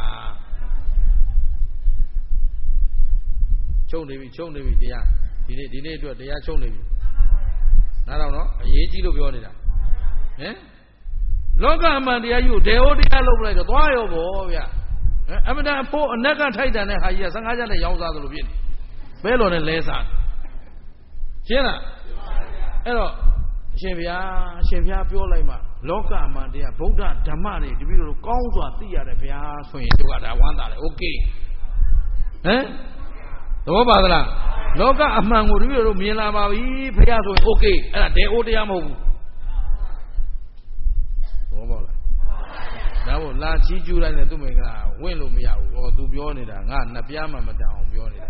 ချုပ်နေပြီတရားဒီနေ့အတွက်တရားချုပ်နေပြီနားတော့နော်အရေးကြီးလို့ပြောနေတာဟမ်လောကအမှန်တရားယူဒေအိုးတရားလုပ်လိုက်တော့သွားရောဗောဗျာအမတန်အဖို့အနက်ကထိုက်တန်တဲ့ဟာကြီးက15ကျပ်နဲ့ရောင်းစားသလိုဖြစ်နေဘဲတော်နဲ့လဲစားရှင်းလားအဲ့တော့အရှင်ဘုရားပြောလိုက်မှလောကအမှန်တရားဗုဒ္ဓဓမ္မတွေတပည့်တော်ကောင်းစွာသိရတယ်ဗျာဆိုရင်တို့ကဒါဝမ်းသာတယ်โอเคဟမ်သဘောပါသလားလောကအမှန်ကိုတပည့်တော်မြင်လာပါပြီဘုရားဆိုရင်โอเคအဲ့ဒါဒေအိုးတရားမဟုတ်ဘူးသဘောပေါက်လားဒါမို့လာချီးကျူးလိုက်တဲ့သူမင်္ဂလာဝင့်လို့မရဘူးဟောသူပြောနေတာငါနှစ်ပြားမှမတန်အောင်ပြောနေတာ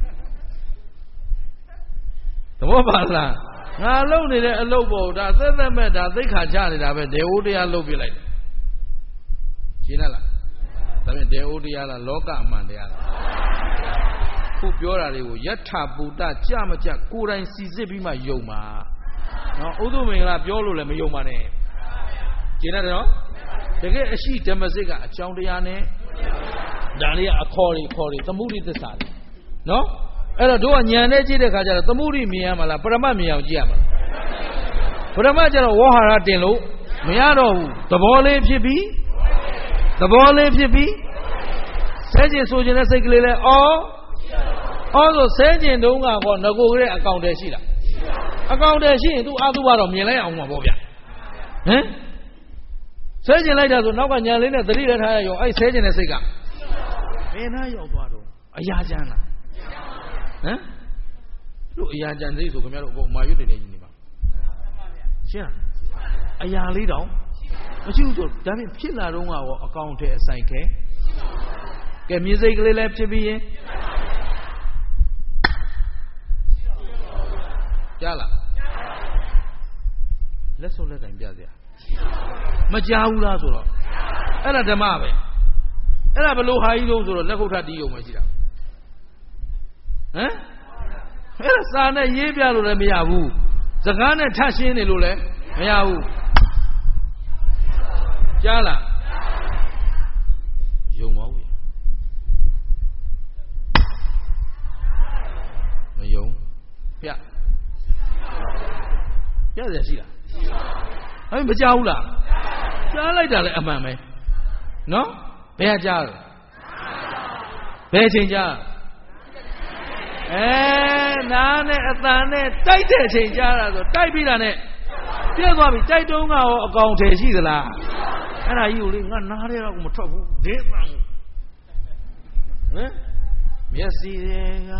သဘောပါလားငါလုံနေတဲ့အလုပ်ပေါ်ဒါသက်သက်မဲ့ဒါသိက္ခာချနေတာပဲဒေဝတရားလုပ်ပြလိုက်တယ်ရှင်းလားဒါဖြင့်ဒေဝတရားလားလောကအမှန်တရားလားခုပြောတာတွေကိုယထာပူတကြမကြကိုယ်တိုင်စီစစ်ပြီးမှယုံပါနော်ဥဒ္ဓမင်္ဂလာပြောလို့လည်းမယုံပါနဲ့ရှင်းတယ်နော်တကယ်အရှိဓမ္မစစ်ကအကြောင်းတရားနဲ့ဒါလေးကအခေါ်တွေသမှုရိသစ္စာတွေနော်အဲ့တော့တို့ကညံနဲ့ကြည့်တဲ့ခါကျတော့သမှုရိမြင်ရမှာလားပရမတ်မြင်အောင်ကြည့်ရမှာလားပရမတ်ကျတော့ဝေါဟာရတင်လို့မရတော့ဘူးသဘောလေးဖြစ်ပြီးဆဲကျင်ဆိုကျင်တဲ့စိတ်ကလေးလဲအော်ဆိုဆဲကျင်တုန်းကတော့ငကိုကလေးအကောင့်တည်းရှိတာအကောင့်တည်းရှိရင်သူအာသုဘတော့မြင်လိုက်အောင်မှာပေါ့ဗျဟမ်ဆဲကျင်လိုက်တာဆိုနောက်ကညာလေးနဲ့သတိရထားရရောအဲ့ဆဲကျင်တဲ့စိတ်ကဘယ်နှရောက်သွားတော့အရာကျမ်းလားဟမ်တို့အရာကျမ်းစိတ်ဆိုခင်ဗျားတို့အကုန်မာရွတ်နေနေကြီးနေပါရှင်းလားအရာလေးတောင်မရှိဘူးဆိုဒါဖြင့်ဖြစ်လာတော့ရောအကောင့်ထဲအဆိုင်ခဲကဲမြေစိတ်ကလေးလည်းဖြစ်ပြီးရင်ကြားလားလက်စုပ်လက်ကင်ပြစရာမကြားဘူးလားဆိုတော့အဲ့ဒါဓမ္မပဲအဲ့ဒါဘလို့ဟာကြီးလို့ဆိုတော့လက်ခုပ်ထတီးရုံပဲရှိတာဟမ်အဲ့ဒါစာနဲ့ရေးပြလို့လည်းမရဘူးစကားနဲ့ထပ်ရှင်းနေလို့လည်းမရဘူးကြားလားယုံပါဦးမယုံပြရရှိလားဟဲ့မကြောက်ဘူးလားကြားလိုက်တာလည်းအမှန်ပဲနော်ဘယ်ကကြားလဲဘယ်ချိန်ကြားနားနဲ့အတန်နဲ့တိုက်တဲ့အချိန်ကြားတာဆိုတိုက်ပြီးတာနဲ့ပြည့်သွားပြီတိုက်တုံးကရောအကောင်ထဲရှိသလားအဲ့ဒါကြီးကိုလေငါနားထဲတော့မထွက်ဘူးဒင်းတန်ဟမ်မျက်စိတွေက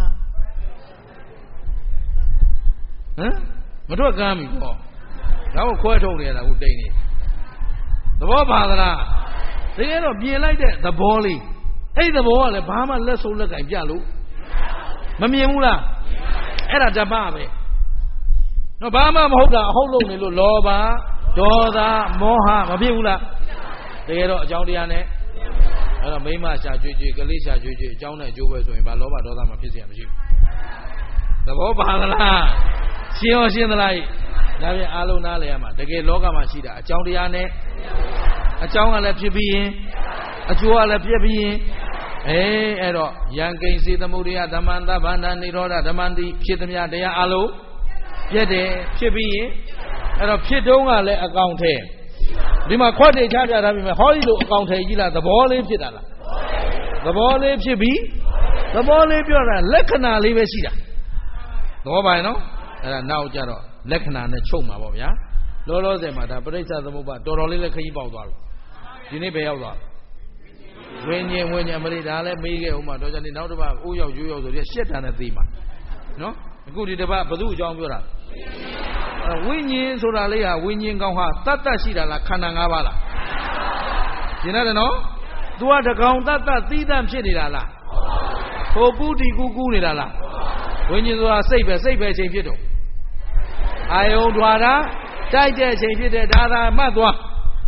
ဟမ်မထွက်ကမ်းပြီပေါ့ဒါကိုခွဲထုတ်နေရတာကိုတိတ်နေသဘောပါသလားတကယ်တော့ပြင်လိုက်တဲ့သဘောလေးအဲ့သဘောကလည်းဘာမှလက်စုပ်လက်ကင်ပြလို့မမြင်ဘူးလားအဲ့ဒါဓမ္မပဲနော်ဘာမှမဟုတ်တာအဟုတ်လို့နေလို့လောဘဒေါသမောဟမဖြစ်ဘူးလားတကယ်တော့အကြောင်းတရားနဲ့အဲ့တော့မိမရှာကြွေကြွေကလေးရှာကြွေကြွေအကြောင်းနဲ့အကျိုးပဲဆိုရင်ဘာလောဘဒေါသမဖြစ်เสียမရှိဘူးသဘောပါသလားရှင်းရောရှင်းသလားဒါပြန်အားလုံးနားလည်ရမှာတကယ်လောကမှာရှိတာအကြောင်းတရားနဲ့အကြောင်းကလည်းဖြစ်ပြီးရင်အကျိုးကလည်းပြည့်ပြီးရင်အဲ့တော့ယံကိဉ္စီသမုဒိယဓမ္မန္တဗန္ဒနိရောဓဓမ္မန္တိဖြစ်သမျှတရားအလုံးပြည့်တယ်ဖြစ်ပြီးရင်အဲ့တော့ဖြစ်တုံးကလည်းအကောင်ထဲဒီမှာခွက်တွေချပြထားပြီမဲ့ဟောဒီလိုအကောင်ထဲကြီးလားသဘောလေးဖြစ်တာလားသဘောလေးဖြစ်ပြီးသဘောလေးပြောတာလက္ခဏာလေးပဲရှိတာသဘောပါရဲ့နော်အဲ့ဒါနောက်ကြတော့လက္ခဏာနဲ့ချုပ်မှာပေါ့ဗျာလောလောဆယ်မှာဒါပရိစ္ဆသမုပ္ပါတော်တော်လေးလည်းခကြီးပေါက်သွားလို့ဒီနေ့ပဲရောက်သွားဝိညာဉ်မလေးဒါလည်းမေးခဲ့ဦးမှာတော့ကြနေနောက်တစ်ပတ်အိုးရောက်ရိုးရောက်ဆိုပြီးရှက်တာနဲ့သိမှာနော်အခုဒီတစ်ပတ်ဘု து အကြောင်းပြောတာဝိညာဉ်ဆိုတာလေးဟာဝိညာဉ်ကောင်ဟာတတ်တတ်ရှိတာလားခန္ဓာ၅ပါးလားရှင်းရတယ်နော် तू ကတကောင်တတ်တတ်သီးသန့်ဖြစ်နေတာလားဟိုကူတီကူနေတာလားဝိညာဉ်ဆိုတာစိတ်ပဲအချိန်ဖြစ်တော့အာယုံထွာတာတိုက်တဲ့အချိန်ဖြစ်တဲ့ဒါသာမှတ်သွား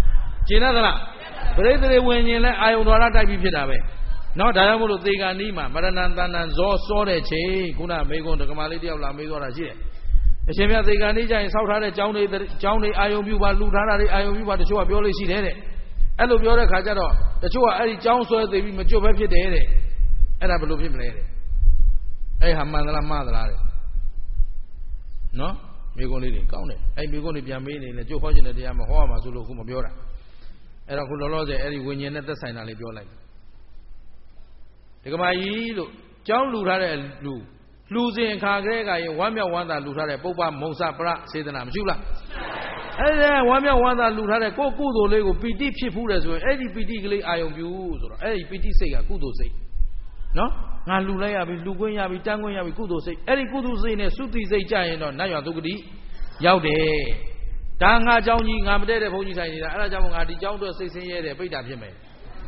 ကျင်သလားပရိသေဝိညာဉ်လဲအာယုံတော်ရတိုက်ပြီးဖြစ်တာပဲနော်ဒါကြောင့်မို့လို့သေကံဤမှာမရဏံတဏ္ဏဇောစောတဲ့ချိန်ခုနမေကွန်းဒကမာလေးတယောက်လာမေးသွားတာရှိတယ်အရှင်မြတ်သေကံဤကျရင်စောက်ထားတဲ့ကျောင်းတွေအာယုံပြုပါလှူထားတာတွေအာယုံပြုပါတချို့ကပြောလို့ရှိတယ်တဲ့အဲ့လိုပြောတဲ့ခါကျတော့တချို့ကအဲ့ဒီကျောင်းဆွဲသေးပြီးမကြွပဲဖြစ်တယ်တဲ့အဲ့ဒါဘယ်လိုဖြစ်မလဲတဲ့အဲ့ဟာမှန်သလားမှားသလားတဲ့နော်မေကွန်းလေးတွေကောင်းတယ်အဲ့မေကွန်းတွေပြန်မေးနေလေကြိုးဟောခြင်းတဲ့တရားမဟောရမှာဆိုလို့ခုမပြောတာအဲ့တော့ခုလောလောဆယ်အဲ့ဒီဝိညာဉ်နဲ့သက်ဆိုင်တာလေးပြောလိုက်ဒကမာကြီးလို့ကျောင်းလှူထားတဲ့လှူစဉ်အခါကလေးကရင်ဝမ်းမြောက်ဝမ်းသာလှူထားတဲ့ပုပ္ပမုံစပရစေတနာမရှိဘူးလားအဲ့ဒါဝမ်းမြောက်ဝမ်းသာလှူထားတဲ့ကိုယ်ကုသိုလ်လေးကိုပီတိဖြစ်ဖူးတယ်ဆိုရင်အဲ့ဒီပီတိကလေးအာယုံပြုဆိုတော့အဲ့ဒီပီတိစိတ်ကကုသိုလ်စိတ်နော်ငါလှူလိုက်ရပြီလှူခွင့်ရပြီတန်းခွင့်ရပြီကုသိုလ်စိတ်အဲ့ဒီကုသိုလ်စိတ်နဲ့သုတိစိတ်ကြရင်တော့နတ်ရွာသုဂတိရောက်တယ်ဒါငါเจ้าကြီးငါမတည့်တဲ့ဘုန်းကြီးဆိုင်နေတာအဲ့ဒါကြောင့်ငါဒီเจ้าအတွက်စိတ်ဆင်းရဲတယ်ပိတ်တာဖြစ်မယ်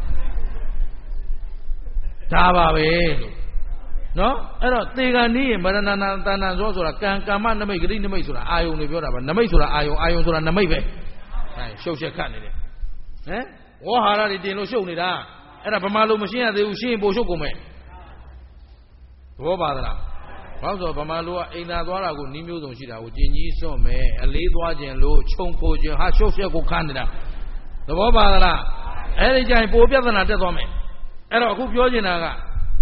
ဒါပါပဲလို့နော်အဲ့တော့သေကံနည်းရင်မရဏနာတဏ္ဏဇောဆိုတာကံမနမိတ်ဂတိနမိတ်ဆိုတာအာယုံတွေပြောတာပါနမိတ်ဆိုတာအာယုံဆိုတာနမိတ်ပဲအဲရှုပ်ချက်ခတ်နေတယ်ဟမ်ဝေါဟာရတွေတင်လို့ရှုပ်နေတာအဲ့ဒါဗမာလိုမရှင်းရသေးဘူးရှင်းရင်ပို့ရှုပ်ကုန်မယ်သဘောပါသလားဘာလို့ဆိုဗမာလိုကအိမ်သာသွားတာကိုနီးမျိုးစုံရှိတာကိုကျင်ကြီးစွန့်မယ်အလေးသွားခြင်းလို့ခြုံခိုခြင်းဟာရှုပ်ချက်ကိုခန်းနေတာသဘောပါသလားအဲ့ဒီကြရင်ပိုပြဿနာတက်သွားမယ်အဲ့တော့အခုပြောချင်တာက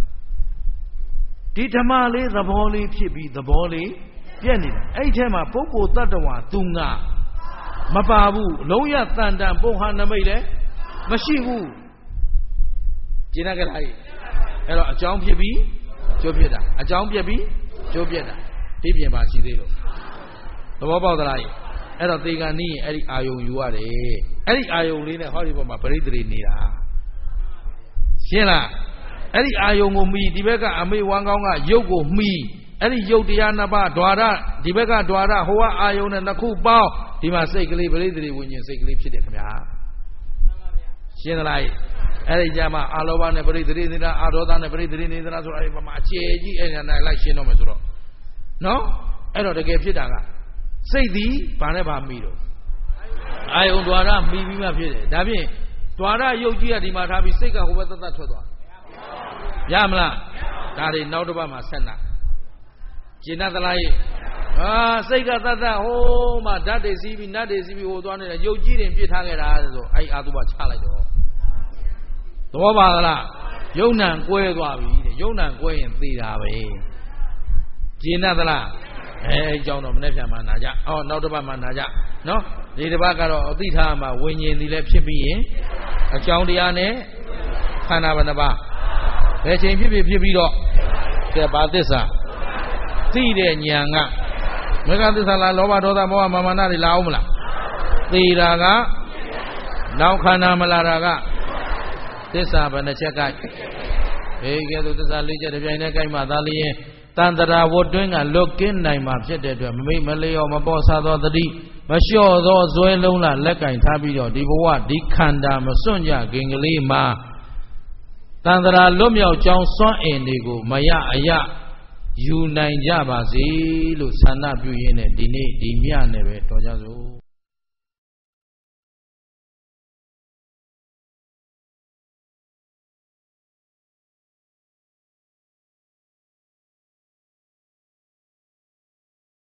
ဒီဓမ္မလေးသဘောလေးဖြစ်ပြီးသဘောလေးပြက်နေတာအဲ့ဒီထဲမှာပုဂ္ဂိုလ်တ attva သူငါမပါဘူးလုံးရတန်တန်ပုံဟာနမိတ်လည်းမရှိဘူးကျင်ရကြလားအဲ့တော့အကြောင်းဖြစ်ပြီးကျိုးဖြစ်တာအကြောင်းပြက်ပြီးကျိုးပြက်တာဒီပြင်ပါရှိသေးလို့သဘောပေါက်သလားအဲ့တော့သေကံနည်းအဲ့ဒီအာယုံယူရတယ်အဲ့ဒီအာယုံလေးနဲ့ဟောဒီပေါ်မှာပရိသေတွေနေတာရှင်းလားအဲ့ဒီအာယုံကိုမှီဒီဘက်ကအမေဝမ်းကောင်းကရုပ်ကိုမှီအဲ့ဒီရုပ်တရားနှစ်ပါးဓွာရဒီဘက်ကဓွာရဟိုကအာယုံနဲ့နှစ်ခုပေါင်းဒီမှာစိတ်ကလေးပရိသေဝိညာဉ်စိတ်ကလေးဖြစ်တယ်ခင်ဗျာရှင်းသလားအဲ့ဒီကြမှာအာလောဘနဲ့ပရိသေနေတာအာဒေါသနဲ့ပရိသေနေတာဆိုအဲ့ဒီမှာအကျယ်ကြီးအဲ့ဒါနဲ့လိုက်ရှင်းတော့မယ်ဆိုတော့နော်အဲ့တော့တကယ်ဖြစ်တာကစိတ်သည်ဘာနဲ့ဘာမှီတော့အာယုံဓွာရမှီပြီးမှဖြစ်တယ်ဒါဖြင့်ဓွာရရုပ်ကြီးကဒီမှာထားပြီးစိတ်ကဟိုဘက်သက်သက်ထွက်သွားရမလားဒါတွေနောက်တစ်ပတ်မှာဆက်နာကျင်သလားစိတ်ကသက်သက်ဟိုးမှဓာတ်တွေစီးပြီးနတ်တွေစီးပြီးဟိုသွားနေတာရုပ်ကြီးတွေပြစ်ထားခဲ့တာဆိုအဲ့အာသုဘချလိုက်တော့သဘောပါလားယုံ nant ကွဲသွားပြီတဲ့ယုံ nant ကွဲရင်သေတာပဲကျင်သလားအဲအကြောင်းတော့မနေ့ပြန်မှနာကြနောက်တစ်ပတ်မှနာကြနော်ဒီတစ်ပတ်ကတော့အသိထားမှာဝိညာဉ်ဒီလည်းဖြစ်ပြီးရင်အကြောင်းတရားနဲ့ခန္ဓာဘယ်နှပါဘယ်ချိန်ဖြစ်ပြီးတော့ကဲဘာသစ္စာသိတဲ့ဉာဏ်ကမေဃသစ္စာလားလောဘဒေါသမောဟမာနတွေလာအောင်မလားသိတာကနောက်ခန္ဓာမလာတာကသစ္စာဘယ်နှချက်ကဲကဲသို့သစ္စာ၄ချက်တစ်ပြိုင်တည်းကိုက်မှသာလျင်တန်တရာဝတ်တွင်းကလွတ်ကင်းနိုင်မှာဖြစ်တဲ့အတွက်မမိတ်မလျော့မပေါ်စားသောတတိမလျှော့သောဇွဲလုံးလာလက်ကင်ထားပြီးတော့ဒီဘဝဒီခန္ဓာမစွန့်ကြခင်ကလေးမှာတန်တရာလွတ်မြောက်ကြောင်းစွန့်အင်တွေကိုမရအယယူနိုင်ကြပါစေလို့ဆန္ဒပြုရင်းနဲ့ဒီနေ့ဒီမြနဲ့ပဲတော်ကြစို့